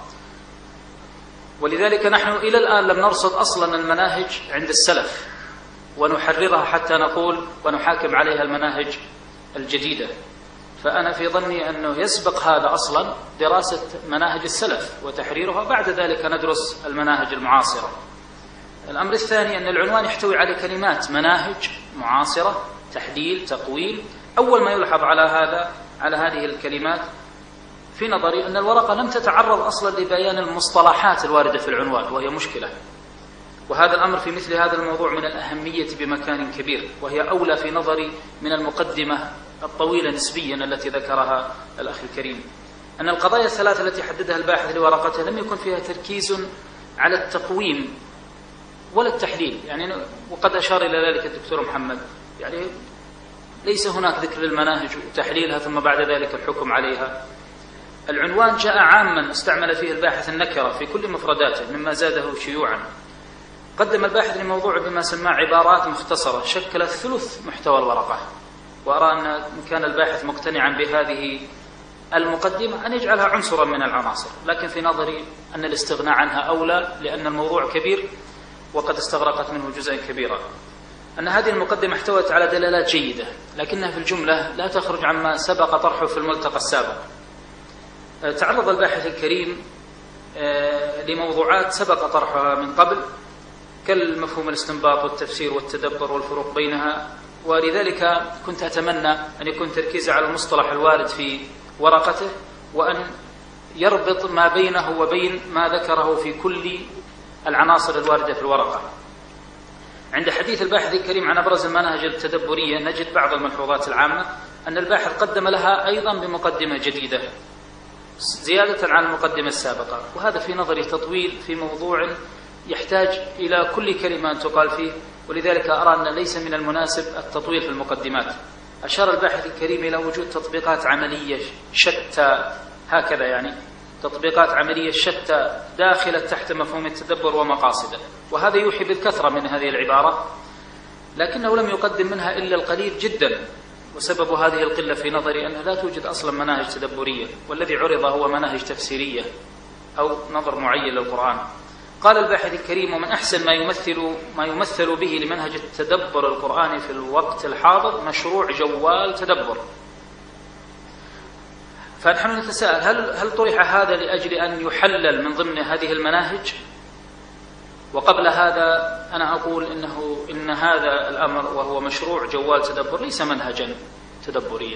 ولذلك نحن إلى الآن لم نرصد أصلا المناهج عند السلف ونحررها حتى نقول ونحاكم عليها المناهج الجديدة. فأنا في ظني أنه يسبق هذا أصلا دراسة مناهج السلف وتحريرها، بعد ذلك ندرس المناهج المعاصرة. الأمر الثاني أن العنوان يحتوي على كلمات مناهج معاصرة، تحليل، تقويم، أول ما يلحظ على هذا على هذه الكلمات في نظري أن الورقة لم تتعرض أصلا لبيان المصطلحات الواردة في العنوان، وهي مشكلة. وهذا الأمر في مثل هذا الموضوع من الأهمية بمكان كبير، وهي أولى في نظري من المقدمة الطويلة نسبيا التي ذكرها الأخ الكريم. أن القضايا الثلاثة التي حددها الباحث لورقته لم يكن فيها تركيز على التقويم ولا التحليل، يعني وقد أشار إلى ذلك الدكتور محمد، يعني ليس هناك ذكر للمناهج وتحليلها ثم بعد ذلك الحكم عليها. العنوان جاء عاما استعمل فيه الباحث النكرة في كل مفرداته مما زاده شيوعا. قدم الباحث لموضوع بما سماه عبارات مختصرة شكلت ثلث محتوى الورقة، وأرى أن إن كان الباحث مقتنعا بهذه المقدمة أن يجعلها عنصرا من العناصر، لكن في نظري أن الاستغناء عنها أولى، لأن الموضوع كبير وقد استغرقت منه جزءا كبيرا. أن هذه المقدمة احتوت على دلالات جيدة، لكنها في الجملة لا تخرج عما سبق طرحه في الملتقى السابق. تعرض الباحث الكريم لموضوعات سبق طرحها من قبل، كالمفهوم الاستنباط والتفسير والتدبر والفروق بينها، ولذلك كنت أتمنى أن يكون تركيزه على المصطلح الوارد في ورقته، وأن يربط ما بينه وبين ما ذكره في كل العناصر الواردة في الورقة. عند حديث الباحث الكريم عن أبرز المناهج التدبرية نجد بعض الملحوظات العامة، أن الباحث قدم لها أيضا بمقدمة جديدة زيادة على المقدمة السابقة، وهذا في نظري تطويل في موضوع يحتاج إلى كل كلمة تقال فيه، ولذلك أرى أن ليس من المناسب التطويل في المقدمات. أشار الباحث الكريم إلى وجود تطبيقات عملية شتى، هكذا يعني تطبيقات عملية شتى داخلة تحت مفهوم التدبر ومقاصده، وهذا يوحي بالكثرة من هذه العبارة، لكنه لم يقدم منها إلا القليل جدا، وسبب هذه القلة في نظري أنها لا توجد أصلا مناهج تدبرية، والذي عرض هو مناهج تفسيرية أو نظر معين للقرآن. قال الباحث الكريم: ومن أحسن ما يمثل ما يمثل به لمنهج التدبر القرآني في الوقت الحاضر مشروع جوال تدبر. فنحن نتساءل، هل هل طرح هذا لأجل أن يحلل من ضمن هذه المناهج؟ وقبل هذا أنا أقول إنه إن هذا الأمر وهو مشروع جوال تدبر ليس منهجا تدبريا،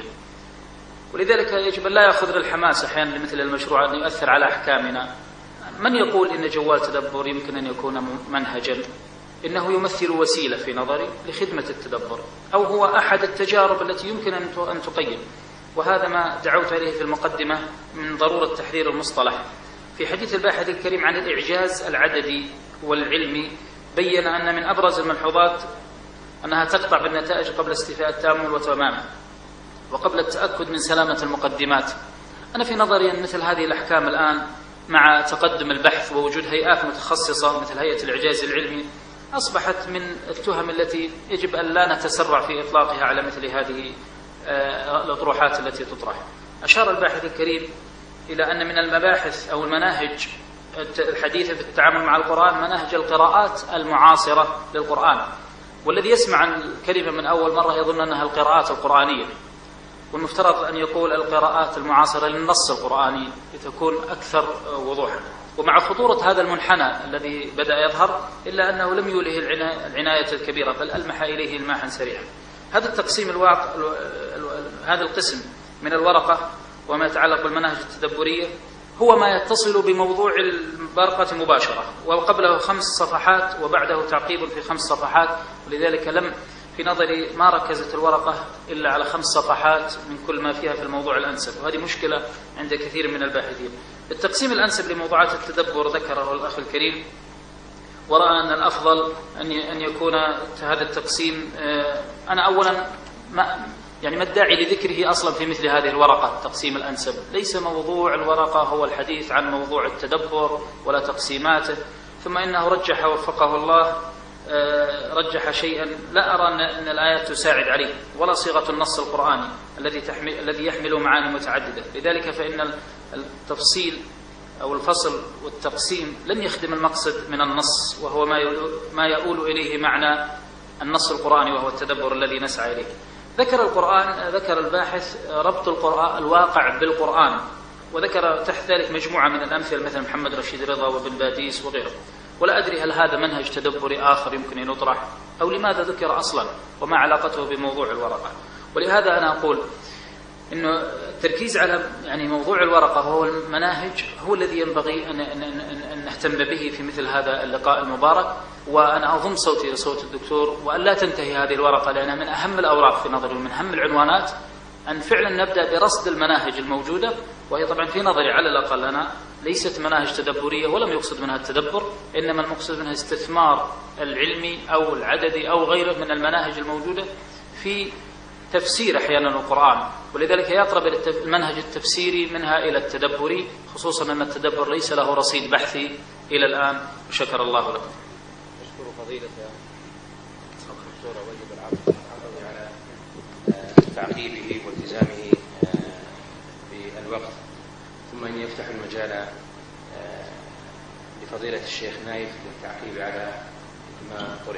ولذلك يجب أن لا يأخذ الحماس أحيانا لمثل المشروع أن يؤثر على أحكامنا. من يقول إن جوال تدبر يمكن أن يكون منهجا؟ إنه يمثل وسيلة في نظري لخدمة التدبر، أو هو أحد التجارب التي يمكن أن تقيم، وهذا ما دعوت إليه في المقدمة من ضرورة تحرير المصطلح. في حديث الباحث الكريم عن الإعجاز العددي والعلمي بين أن من أبرز الملحوظات أنها تقطع بالنتائج قبل استيفاء التأمل وتمامه، وقبل التأكد من سلامة المقدمات. أنا في نظري أن مثل هذه الأحكام الآن مع تقدم البحث ووجود هيئات متخصصة مثل هيئة الإعجاز العلمي أصبحت من التهم التي يجب أن لا نتسرع في إطلاقها على مثل هذه الأطروحات التي تطرح. أشار الباحث الكريم إلى أن من المباحث أو المناهج الحديثة في التعامل مع القرآن مناهج القراءات المعاصرة للقرآن، والذي يسمع عن الكلمة من أول مرة يظن أنها القراءات القرآنية، والمفترض أن يقول القراءات المعاصرة للنص القرآني لتكون أكثر وضوحا. ومع خطورة هذا المنحنى الذي بدأ يظهر، إلا أنه لم يوله العناية الكبيرة، بل ألمح إليه إلماحا سريعا. هذا التقسيم الواقع، هذا القسم من الورقة وما يتعلق بالمناهج التدبرية هو ما يتصل بموضوع الورقة مباشرة، وقبله خمس صفحات وبعده تعقيب في خمس صفحات، ولذلك لم في نظري ما ركزت الورقة إلا على خمس صفحات من كل ما فيها في الموضوع الأنسب، وهذه مشكلة عند كثير من الباحثين. التقسيم الأنسب لموضوعات التدبر ذكره الأخ الكريم، ورأى أن الأفضل أن يكون هذا التقسيم. أنا أولا ما يعني ما الداعي لذكره أصلا في مثل هذه الورقة التقسيم الأنسب؟ ليس موضوع الورقة هو الحديث عن موضوع التدبر ولا تقسيماته، ثم إنه رجح وفقه الله رجح شيئا لا أرى أن الآيات تساعد عليه، ولا صيغة النص القرآني الذي تحمل الذي يحمل معاني متعددة. لذلك فإن التفصيل أو الفصل والتقسيم لن يخدم المقصد من النص، وهو ما ما يؤول إليه معنى النص القرآني وهو التدبر الذي نسعى إليه. ذكر القرآن ذكر الباحث ربط القرآن الواقع بالقرآن، وذكر تحت ذلك مجموعة من الأمثلة مثل محمد رشيد رضا وابن باديس وغيره. ولا أدري هل هذا منهج تدبري آخر يمكن أن يطرح، أو لماذا ذكر أصلا، وما علاقته بموضوع الورقة. ولهذا أنا أقول إنه التركيز على يعني موضوع الورقة وهو المناهج هو الذي ينبغي أن, أن, أن نهتم به في مثل هذا اللقاء المبارك. وأنا أضم صوتي لصوت الدكتور وأن لا تنتهي هذه الورقة، لأنها من أهم الأوراق في نظري ومن أهم العنوانات، أن فعلا نبدأ برصد المناهج الموجودة، وهي طبعا في نظري على الأقل أنا ليست مناهج تدبرية ولم يقصد منها التدبر، إنما المقصود منها استثمار العلمي أو العددي أو غيره من المناهج الموجودة في تفسير أحيانا القرآن. ولذلك يقرب المنهج التفسيري منها إلى التدبري، خصوصا أن التدبر ليس له رصيد بحثي إلى الآن. وشكر الله لكم. أشكر فضيلة الدكتور واجب العفو على تعقيبه والتزامه بالوقت، ثم أن يفتح المجال لفضيلة الشيخ نايف للتعقيب على ما طرح.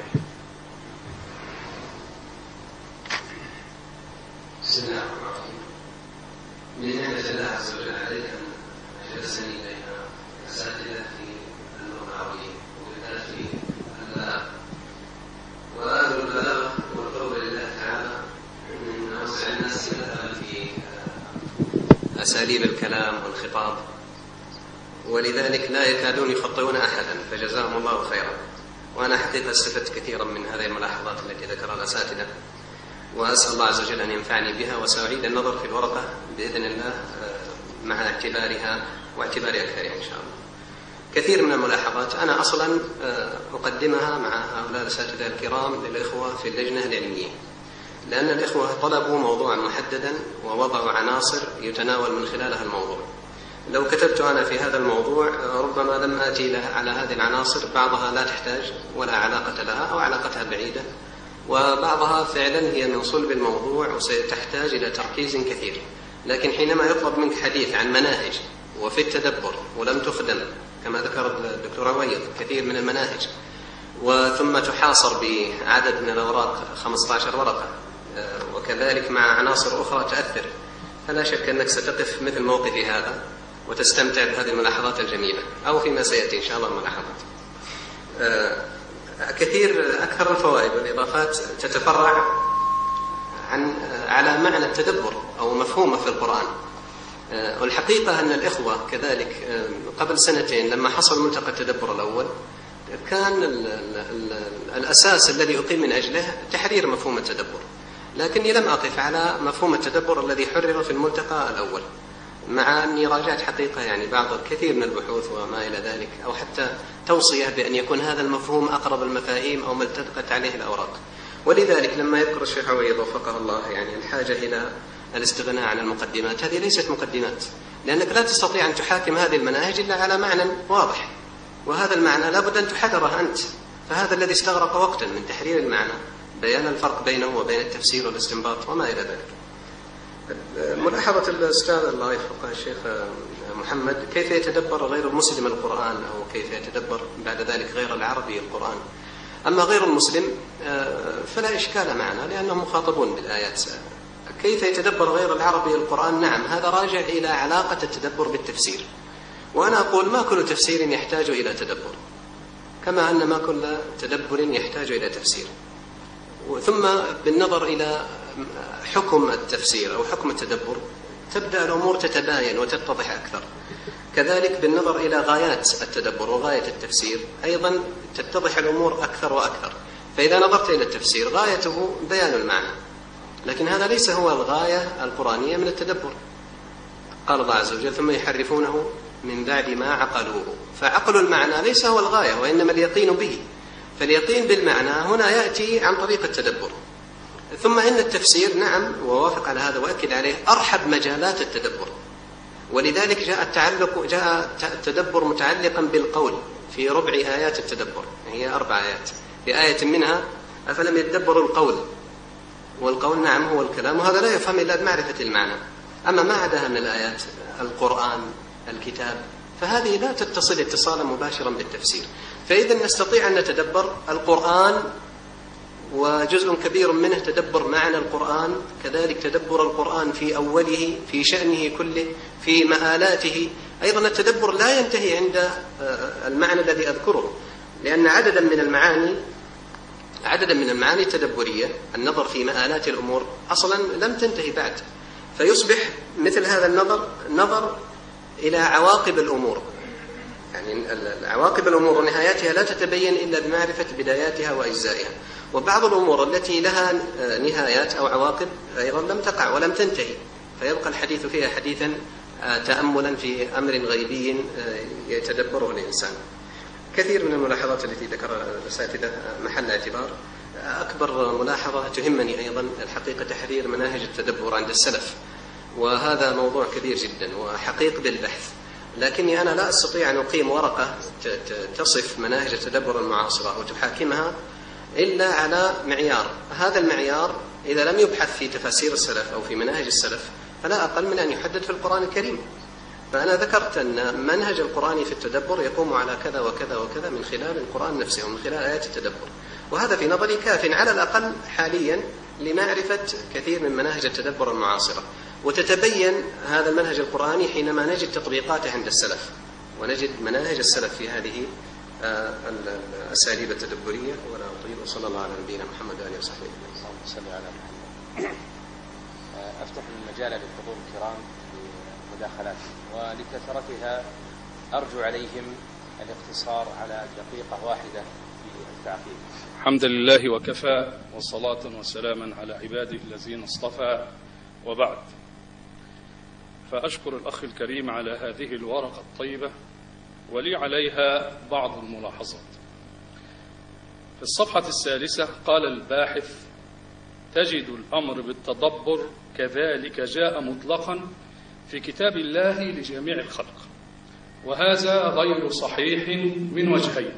بسم الله الرحمن الرحيم. من نعمة الله عز وجل عليك أن جلسني إليها أساتذة في اللغة العربية وبالذات في البلاغة، وأهل البلاغة والقول لله تعالى من أوسع الناس مثلا في أساليب الكلام والخطاب، ولذلك لا يكادون يخطئون أحدا، فجزاهم الله خيرا. وأنا حقيقة استفدت كثيرا من هذه الملاحظات التي ذكرها الأساتذة، وأسأل الله عز وجل أن ينفعني بها، وسأعيد النظر في الورقة بإذن الله مع اعتبارها واعتبار أكثرها إن شاء الله. كثير من الملاحظات أنا أصلا أقدمها مع هؤلاء الأساتذة الكرام للإخوة في اللجنة العلمية، لأن الإخوة طلبوا موضوعا محددا ووضعوا عناصر يتناول من خلالها الموضوع. لو كتبت أنا في هذا الموضوع ربما لم آتي على هذه العناصر، بعضها لا تحتاج ولا علاقة لها أو علاقتها بعيدة، وبعضها فعلا هي من صلب الموضوع وستحتاج إلى تركيز كثير. لكن حينما يطلب منك حديث عن مناهج وفي التدبر ولم تخدم كما ذكر الدكتور عويض كثير من المناهج، وثم تحاصر بعدد من الأوراق خمسة عشر ورقة وكذلك مع عناصر أخرى تأثر، فلا شك أنك ستقف مثل موقفي هذا وتستمتع بهذه الملاحظات الجميلة، أو فيما سيأتي إن شاء الله الملاحظات. كثير أكثر الفوائد والإضافات تتفرع عن على معنى التدبر أو مفهومه في القرآن. والحقيقة أن الإخوة كذلك قبل سنتين لما حصل ملتقى التدبر الأول كان ال ال الأساس الذي أقيم من أجله تحرير مفهوم التدبر، لكني لم أقف على مفهوم التدبر الذي حرر في الملتقى الأول، مع أني راجعت حقيقة يعني بعض الكثير من البحوث وما إلى ذلك، أو حتى توصية بأن يكون هذا المفهوم أقرب المفاهيم أو ما التقت عليه الأوراق. ولذلك لما يذكر الشيخ عويض وفقه الله يعني الحاجة إلى الاستغناء عن المقدمات، هذه ليست مقدمات، لأنك لا تستطيع أن تحاكم هذه المناهج إلا على معنى واضح، وهذا المعنى لابد أن تحرره أنت، فهذا الذي استغرق وقتا من تحرير المعنى، بيان الفرق بينه وبين التفسير والاستنباط وما إلى ذلك. ملاحظة الأستاذ الله يوفقه الشيخ محمد، كيف يتدبر غير المسلم القرآن، أو كيف يتدبر بعد ذلك غير العربي القرآن. أما غير المسلم فلا إشكال معنا لأنهم مخاطبون بالآيات. كيف يتدبر غير العربي القرآن؟ نعم، هذا راجع إلى علاقة التدبر بالتفسير، وأنا أقول ما كل تفسير يحتاج إلى تدبر، كما أن ما كل تدبر يحتاج إلى تفسير. ثم بالنظر إلى حكم التفسير أو حكم التدبر تبدأ الأمور تتباين وتتضح أكثر. كذلك بالنظر إلى غايات التدبر وغاية التفسير أيضا تتضح الأمور أكثر وأكثر. فإذا نظرت إلى التفسير غايته بيان المعنى، لكن هذا ليس هو الغاية القرآنية من التدبر. قال الله عز وجل ثم يحرفونه من بعد ما عقلوه، فعقل المعنى ليس هو الغاية وإنما اليقين به، فاليقين بالمعنى هنا يأتي عن طريق التدبر. ثم إن التفسير نعم ووافق على هذا وأكد عليه أرحب مجالات التدبر، ولذلك جاء التعلق جاء التدبر متعلقا بالقول في ربع آيات التدبر، هي أربع آيات، في آية منها أفلم يتدبروا القول، والقول نعم هو الكلام، وهذا لا يفهم إلا بمعرفة المعنى. أما ما عداها من الآيات القرآن الكتاب فهذه لا تتصل اتصالا مباشرا بالتفسير. فإذا نستطيع أن نتدبر القرآن وجزء كبير منه تدبر معنى القرآن، كذلك تدبر القرآن في أوله في شأنه كله في مآلاته. أيضا التدبر لا ينتهي عند المعنى الذي أذكره، لأن عددا من المعاني عددا من المعاني التدبرية، النظر في مآلات الأمور أصلا لم تنتهي بعد، فيصبح مثل هذا النظر نظر إلى عواقب الأمور، يعني عواقب الأمور ونهاياتها لا تتبين إلا بمعرفة بداياتها وأجزائها. وبعض الأمور التي لها نهايات أو عواقب أيضا لم تقع ولم تنتهي، فيبقى الحديث فيها حديثا تأملا في أمر غيبي يتدبره الإنسان. كثير من الملاحظات التي ذكرها الأساتذة محل اعتبار. أكبر ملاحظة تهمني أيضا الحقيقة تحرير مناهج التدبر عند السلف، وهذا موضوع كبير جدا وحقيق بالبحث، لكني أنا لا أستطيع أن أقيم ورقة تصف مناهج التدبر المعاصرة وتحاكمها إلا على معيار. هذا المعيار إذا لم يبحث في تفاسير السلف أو في مناهج السلف فلا أقل من أن يحدد في القرآن الكريم. فأنا ذكرت أن منهج القرآن في التدبر يقوم على كذا وكذا وكذا من خلال القرآن نفسه ومن خلال آيات التدبر، وهذا في نظري كاف على الأقل حاليا لمعرفة كثير من مناهج التدبر المعاصرة. وتتبين هذا المنهج القرآني حينما نجد تطبيقاته عند السلف ونجد مناهج السلف في هذه الأساليب التدبرية. ولا أطيل، وصلى الله على نبينا محمد وآله وصحبه اللهم صل على محمد. أفتح المجال للحضور الكرام بمداخلاتهم، ولكثرتها أرجو عليهم الاقتصار على دقيقة واحدة في التعقيب. الحمد لله وكفى، وصلاة وسلاما على عباده الذين اصطفى، وبعد. فأشكر الأخ الكريم على هذه الورقة الطيبة، ولي عليها بعض الملاحظات. في الصفحة الثالثة قال الباحث: تجد الأمر بالتدبر كذلك جاء مطلقا في كتاب الله لجميع الخلق، وهذا غير صحيح من وجهين.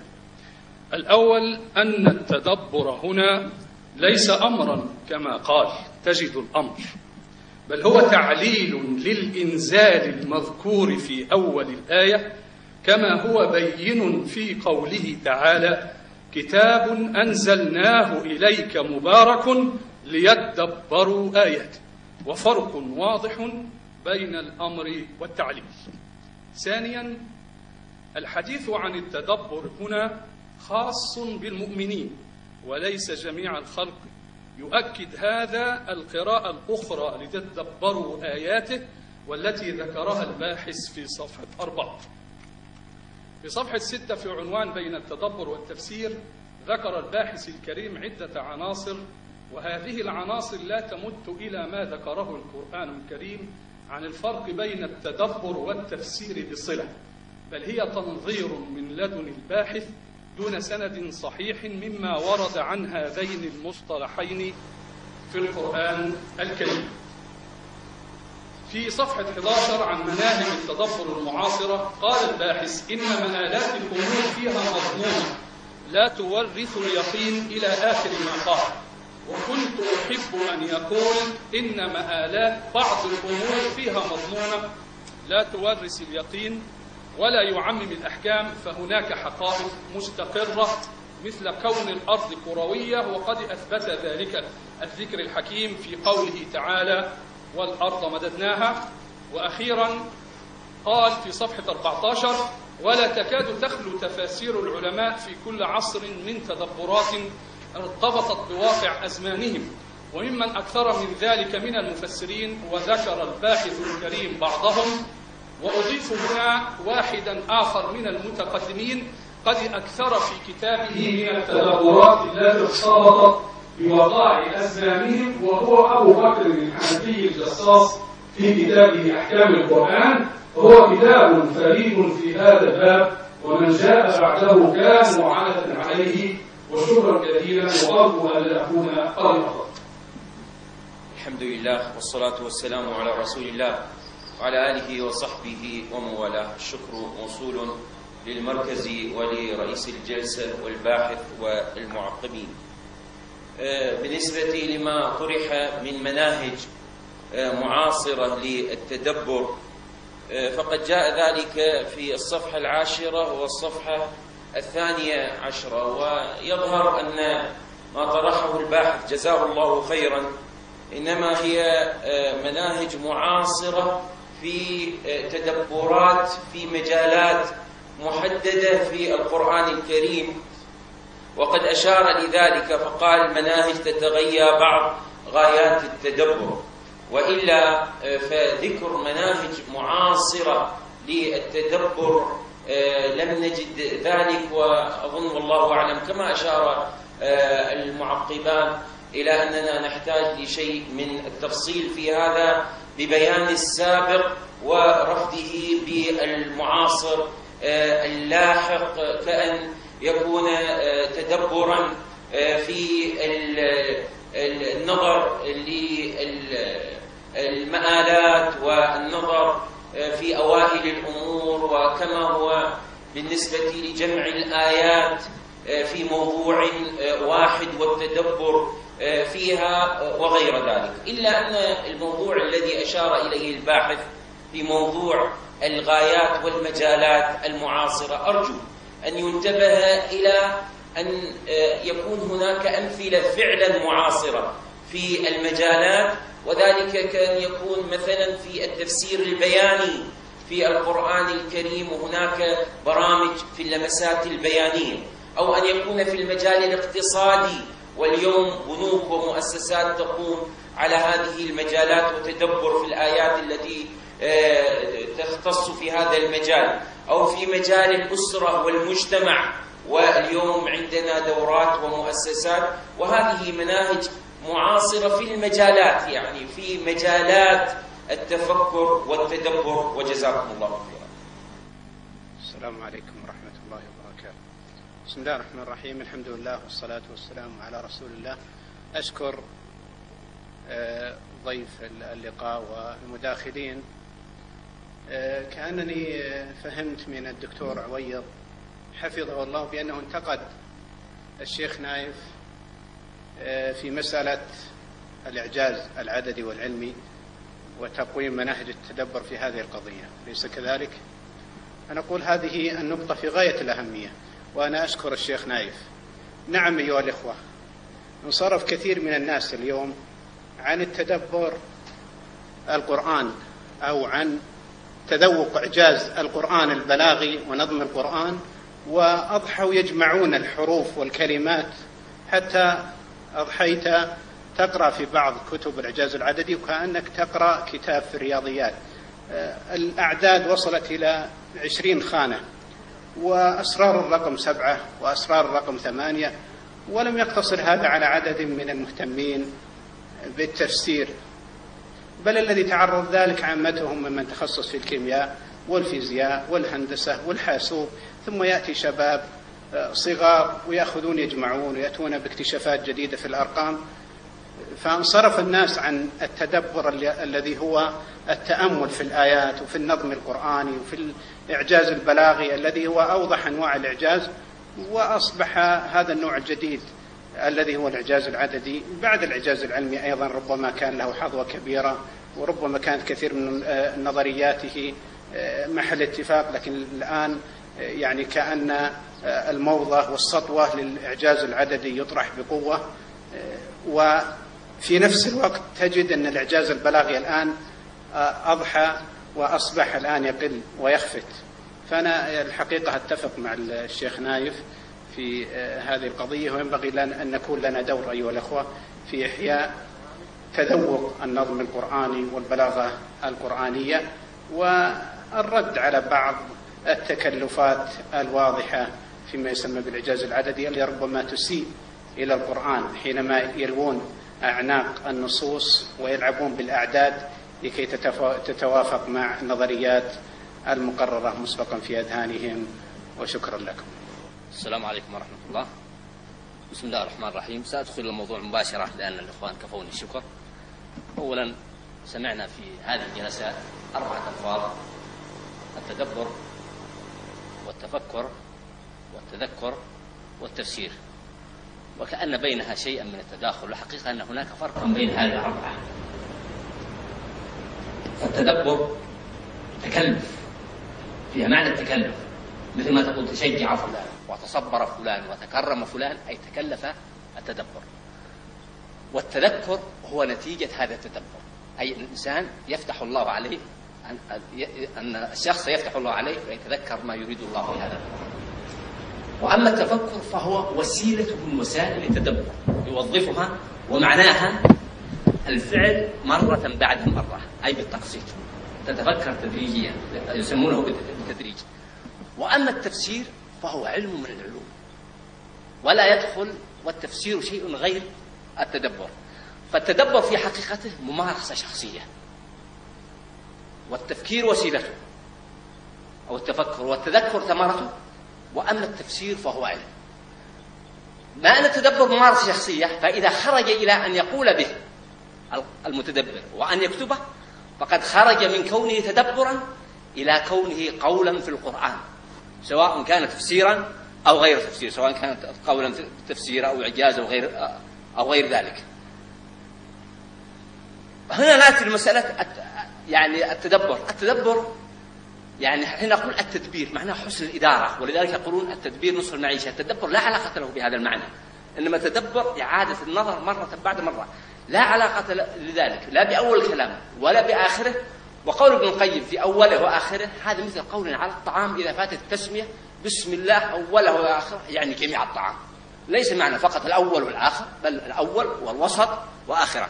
الأول أن التدبر هنا ليس أمرا كما قال تجد الأمر، بل هو تعليل للإنزال المذكور في أول الآية، كما هو بين في قوله تعالى: كتاب أنزلناه إليك مبارك ليدبروا آياته. وفرق واضح بين الأمر والتعليل. ثانيا، الحديث عن التدبر هنا خاص بالمؤمنين وليس جميع الخلق. يؤكد هذا القراءة الأخرى لتدبروا آياته والتي ذكرها الباحث في صفحة أربعة. في صفحة ستة في عنوان بين التدبر والتفسير ذكر الباحث الكريم عدة عناصر، وهذه العناصر لا تمت إلى ما ذكره القرآن الكريم عن الفرق بين التدبر والتفسير بصلة، بل هي تنظير من لدن الباحث دون سند صحيح مما ورد عن هذين المصطلحين في القرآن الكريم. في صفحة أحد عشر عن مناهج التدبر المعاصرة قال الباحث: إن مآلات الأمور فيها مضمونة لا تورث اليقين إلى آخر ما قال. وكنت أحب أن يقول إن مآلات بعض الأمور فيها مضمونة لا تورث اليقين ولا يعمم الأحكام، فهناك حقائق مستقرة مثل كون الأرض كروية، وقد أثبت ذلك الذكر الحكيم في قوله تعالى: والأرض مددناها. وأخيرا قال في صفحة أربعة عشر: ولا تكاد تخلو تفاسير العلماء في كل عصر من تدبرات ارتبطت بواقع أزمانهم، وممن أكثر من ذلك من المفسرين، وذكر الباحث الكريم بعضهم. وأضيف هنا واحدا آخر من المتقدمين قد أكثر في كتابه من التدبرات التي ارتبطت بوقائع أزمانهم، وهو أبو بكر الحنفي الجصاص في كتابه أحكام القرآن، وهو كتاب فريد في هذا الباب، ومن جاء بعده كان معاندة عليه. وشكرا كثيرا، وأرجو أن لا أكون قد أخطأت. الحمد لله والصلاة والسلام على رسول الله وعلى آله وصحبه ومن والاه. الشكر موصول للمركز ولرئيس الجلسة والباحث والمعقبين. بالنسبة لما طرح من مناهج معاصرة للتدبر، فقد جاء ذلك في الصفحة العاشرة والصفحة الثانية عشرة، ويظهر أن ما طرحه الباحث جزاه الله خيرا إنما هي مناهج معاصرة في تدبرات في مجالات محددة في القرآن الكريم، وقد أشار لذلك فقال مناهج تتغير بعض غايات التدبر، وإلا فذكر مناهج معاصرة للتدبر لم نجد ذلك، وأظن والله أعلم كما أشار المعقبان إلى أننا نحتاج لشيء من التفصيل في هذا ببيان السابق ورفضه بالمعاصر اللاحق، كأن يكون تدبرا في النظر للمآلات والنظر في أوائل الأمور، وكما هو بالنسبة لجمع الآيات في موضوع واحد والتدبر فيها وغير ذلك. إلا أن الموضوع الذي أشار إليه الباحث في موضوع الغايات والمجالات المعاصرة أرجو أن ينتبه إلى أن يكون هناك أمثلة فعلا معاصرة في المجالات، وذلك كان يكون مثلا في التفسير البياني في القرآن الكريم، وهناك برامج في اللمسات البيانية، أو أن يكون في المجال الاقتصادي، واليوم بنوك ومؤسسات تقوم على هذه المجالات وتدبر في الآيات التي تختص في هذا المجال، أو في مجال الأسرة والمجتمع، واليوم عندنا دورات ومؤسسات، وهذه مناهج معاصرة في المجالات، يعني في مجالات التفكر والتدبر. وجزاكم الله خيرا. السلام عليكم ورحمة الله وبركاته. بسم الله الرحمن الرحيم، الحمد لله والصلاة والسلام على رسول الله. أشكر ضيف اللقاء والمداخلين. كأنني فهمت من الدكتور عويض حفظه الله بأنه انتقد الشيخ نايف في مسألة الإعجاز العددي والعلمي وتقويم مناهج التدبر في هذه القضية، ليس كذلك؟ أنا أقول هذه النقطة في غاية الأهمية، وأنا أشكر الشيخ نايف. نعم أيها الإخوة، انصرف كثير من الناس اليوم عن التدبر القرآن أو عن تذوق إعجاز القرآن البلاغي ونظم القرآن، وأضحوا يجمعون الحروف والكلمات، حتى أضحيت تقرأ في بعض كتب الإعجاز العددي وكأنك تقرأ كتاب في الرياضيات. الأعداد وصلت إلى عشرين خانة، وأسرار الرقم سبعة وأسرار الرقم ثمانية، ولم يقتصر هذا على عدد من المهتمين بالتفسير، بل الذي تعرض ذلك عامتهم ممن تخصص في الكيمياء والفيزياء والهندسة والحاسوب، ثم يأتي شباب صغار ويأخذون يجمعون ويأتون باكتشافات جديدة في الأرقام. فانصرف الناس عن التدبر الذي هو التأمل في الآيات وفي النظم القرآني وفي الإعجاز البلاغي الذي هو أوضح أنواع الإعجاز، وأصبح هذا النوع الجديد الذي هو الإعجاز العددي بعد الإعجاز العلمي أيضا ربما كان له حظوة كبيرة، وربما كانت كثير من نظرياته محل اتفاق، لكن الآن يعني كأن الموضة والسطوة للإعجاز العددي يطرح بقوة، وفي نفس الوقت تجد أن الإعجاز البلاغي الآن أضحى وأصبح الآن يقل ويخفت. فأنا الحقيقة أتفق مع الشيخ نايف في هذه القضية، وينبغي لنا أن نكون لنا دور أيها الأخوة في إحياء تذوق النظم القرآني والبلاغة القرآنية، والرد على بعض التكلفات الواضحة فيما يسمى بالإعجاز العددي اللي ربما تسيء إلى القرآن حينما يلوون أعناق النصوص ويلعبون بالأعداد لكي تتوافق مع النظريات المقررة مسبقا في أذهانهم. وشكرا لكم. السلام عليكم ورحمة الله. بسم الله الرحمن الرحيم. سأدخل الموضوع مباشرة لأن الإخوان كفوني الشكر. أولا، سمعنا في هذه الجلسات أربعة ألفاظ: التدبر والتفكر والتذكر والتفسير، وكأن بينها شيئا من التداخل، والحقيقة أن هناك فرق بين هذه الأربعة. فالتدبر تكلف، فيها معنى التكلف، مثل ما تقول تشجع فلان وتصبر فلان وتكرم فلان، أي تكلف التدبر. والتذكر هو نتيجة هذا التدبر، أي الإنسان يفتح الله عليه، أن الشخص يفتح الله عليه ويتذكر ما يريد الله في هذا القرآن. وأما التفكر فهو وسيلة من وسائل التدبر يوظفها، ومعناها الفعل مرة بعد مرة، أي بالتقسيط، تتفكر تدريجيا، يسمونه بالتدريج. وأما التفسير فهو علم من العلوم ولا يدخل، والتفسير شيء غير التدبر. فالتدبر في حقيقته ممارسة شخصية، والتفكير وسيلته، أو التفكر والتذكر ثمرته. وأما التفسير فهو علم. ما أن التدبر ممارسة شخصية، فإذا خرج إلى أن يقول به المتدبر وأن يكتبه فقد خرج من كونه تدبرا إلى كونه قولا في القرآن، سواء كان تفسيرا أو غير تفسير، سواء كان قولا في تفسير أو إعجاز أو غير أو غير ذلك. هنا نأتي لمسألة يعني التدبر. التدبر يعني حين نقول التدبير معناه حسن الإدارة، ولذلك يقولون التدبير نصف المعيشة. التدبر لا علاقة له بهذا المعنى، إنما تدبر إعادة النظر مرة بعد مرة، لا علاقة لذلك لا بأول كلام ولا بآخره. وقول ابن القيم في أوله وآخره هذا مثل قول على الطعام إذا فاتت التسمية بسم الله أوله وآخره، يعني جميع الطعام، ليس معنى فقط الأول والآخر، بل الأول والوسط وآخره.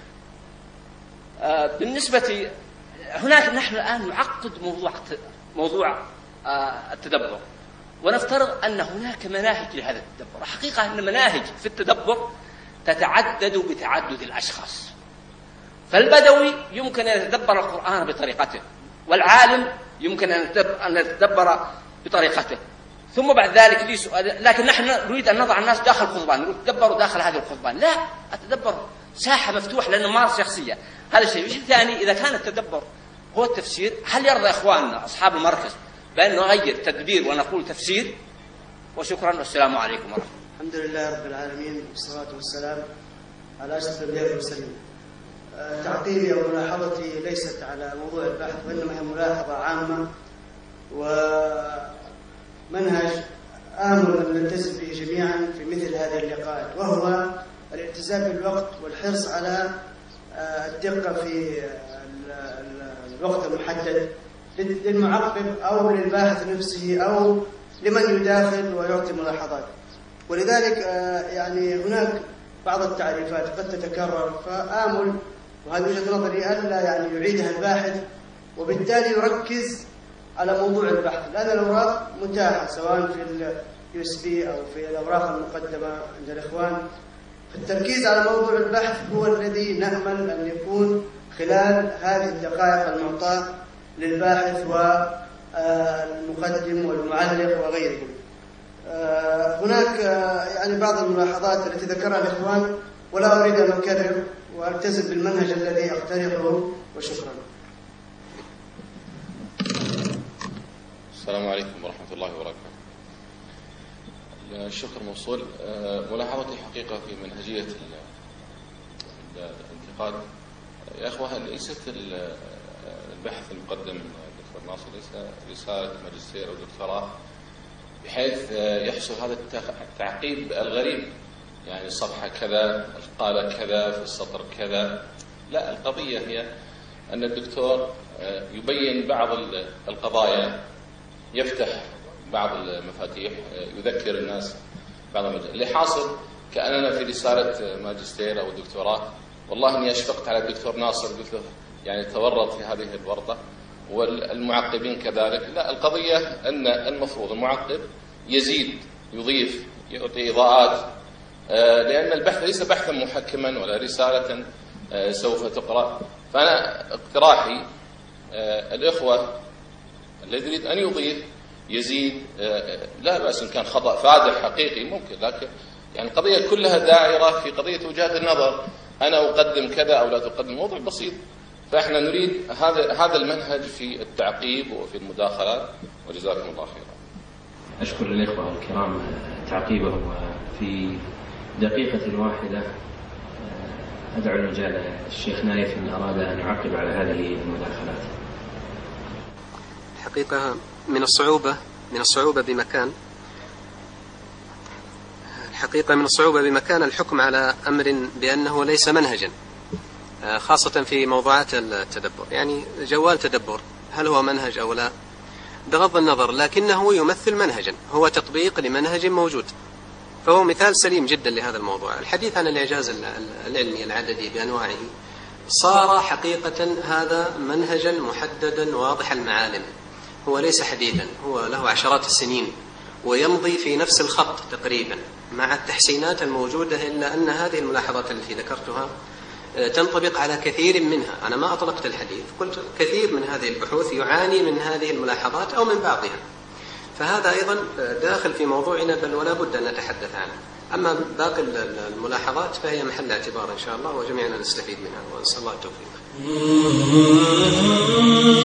آه بالنسبة هناك نحن الآن نعقد موضوع موضوع آه التدبر، ونفترض أن هناك مناهج لهذا التدبر. حقيقة أن المناهج في التدبر تتعدد بتعدد الأشخاص. فالبدوي يمكن أن يتدبر القرآن بطريقته، والعالم يمكن أن يتدبر بطريقته. ثم بعد ذلك لي سؤال، لكن نحن نريد أن نضع الناس داخل الخضبان، نريد تدبروا داخل هذه الخضبان. لا، التدبر ساحة مفتوحة لأنه ممارسة شخصية. هذا الشيء. الشيء الثاني، إذا كان التدبر هو التفسير، هل يرضى إخواننا أصحاب المركز بأن نغير تدبير ونقول تفسير؟ وشكرا والسلام عليكم ورحمة الله. الحمد لله رب العالمين والصلاة والسلام على أشرف الأنبياء والمرسلين. تعقيبي أو ملاحظتي ليست على موضوع البحث، وإنما هي ملاحظة عامة ومنهج آمل أن نلتزم به جميعا في مثل هذه اللقاءات، وهو الالتزام بالوقت والحرص على الدقة في الوقت المحدد للمعقب أو للباحث نفسه أو لمن يداخل ويعطي ملاحظات. ولذلك يعني هناك بعض التعريفات قد تتكرر، فآمل وهذه وجهة نظري ألا يعني يعيدها الباحث، وبالتالي يركز على موضوع البحث، لأن الأوراق متاحة سواء في اليو اس بي أو في الأوراق المقدمة عند الإخوان. فالتركيز على موضوع البحث هو الذي نأمل أن يكون خلال هذه الدقائق المعطاة للباحث والمقدم والمعلق وغيرهم. هناك يعني بعض الملاحظات التي ذكرها الإخوان ولا أريد أن أكرر، وألتزم بالمنهج الذي أقترحه، وشكرا. السلام عليكم ورحمة الله وبركاته. الشكر موصول. ملاحظتي حقيقة في منهجية الانتقاد يا أخوة، ليست البحث المقدم دكتور ناصر ليس رسالة ماجستير أو دكتوراه بحيث يحصل هذا التعقيب الغريب، يعني الصفحة كذا قال كذا في السطر كذا. لا، القضية هي أن الدكتور يبين بعض القضايا، يفتح بعض المفاتيح، يذكر الناس بعض المجال. اللي حاصل كأننا في رسالة ماجستير أو دكتوراه. والله إني أشفقت على الدكتور ناصر، قلت له يعني تورط في هذه الورطة، والمعقبين كذلك. لا، القضية أن المفروض المعقب يزيد، يضيف، يعطي إضاءات، لأن البحث ليس بحثا محكما ولا رسالة سوف تقرأ. فأنا اقتراحي الإخوة الذي يريد أن يضيف يزيد، لا بأس إن كان خطأ فادح حقيقي ممكن، لكن يعني القضية كلها دائرة في قضية وجهات النظر، أنا أقدم كذا أو لا تقدم، موضوع بسيط. فإحنا نريد هذا هذا المنهج في التعقيب وفي المداخلات، وجزاكم الله خيرا. أشكر الإخوة الكرام تعقيبهم، وفي دقيقة واحدة أدعو المجال الشيخ نايف إن أراد أن يعقب على هذه المداخلات. الحقيقة من الصعوبة من الصعوبة بمكان الحقيقة من الصعوبة بمكان الحكم على أمر بأنه ليس منهجا، خاصة في موضوعات التدبر. يعني جوال تدبر هل هو منهج أو لا؟ بغض النظر، لكنه يمثل منهجا، هو تطبيق لمنهج موجود، فهو مثال سليم جدا لهذا الموضوع. الحديث عن الإعجاز العلمي العددي بأنواعه صار حقيقة هذا منهجا محددا واضح المعالم، هو ليس حديثا، هو له عشرات السنين ويمضي في نفس الخط تقريبا مع التحسينات الموجودة، إلا أن هذه الملاحظات التي ذكرتها تنطبق على كثير منها. أنا ما أطلقت الحديث، قلت كثير من هذه البحوث يعاني من هذه الملاحظات أو من بعضها، فهذا أيضا داخل في موضوعنا بل ولا بد أن نتحدث عنه. أما باقي الملاحظات فهي محل اعتبار إن شاء الله، وجميعنا نستفيد منها، ونسأل الله التوفيق.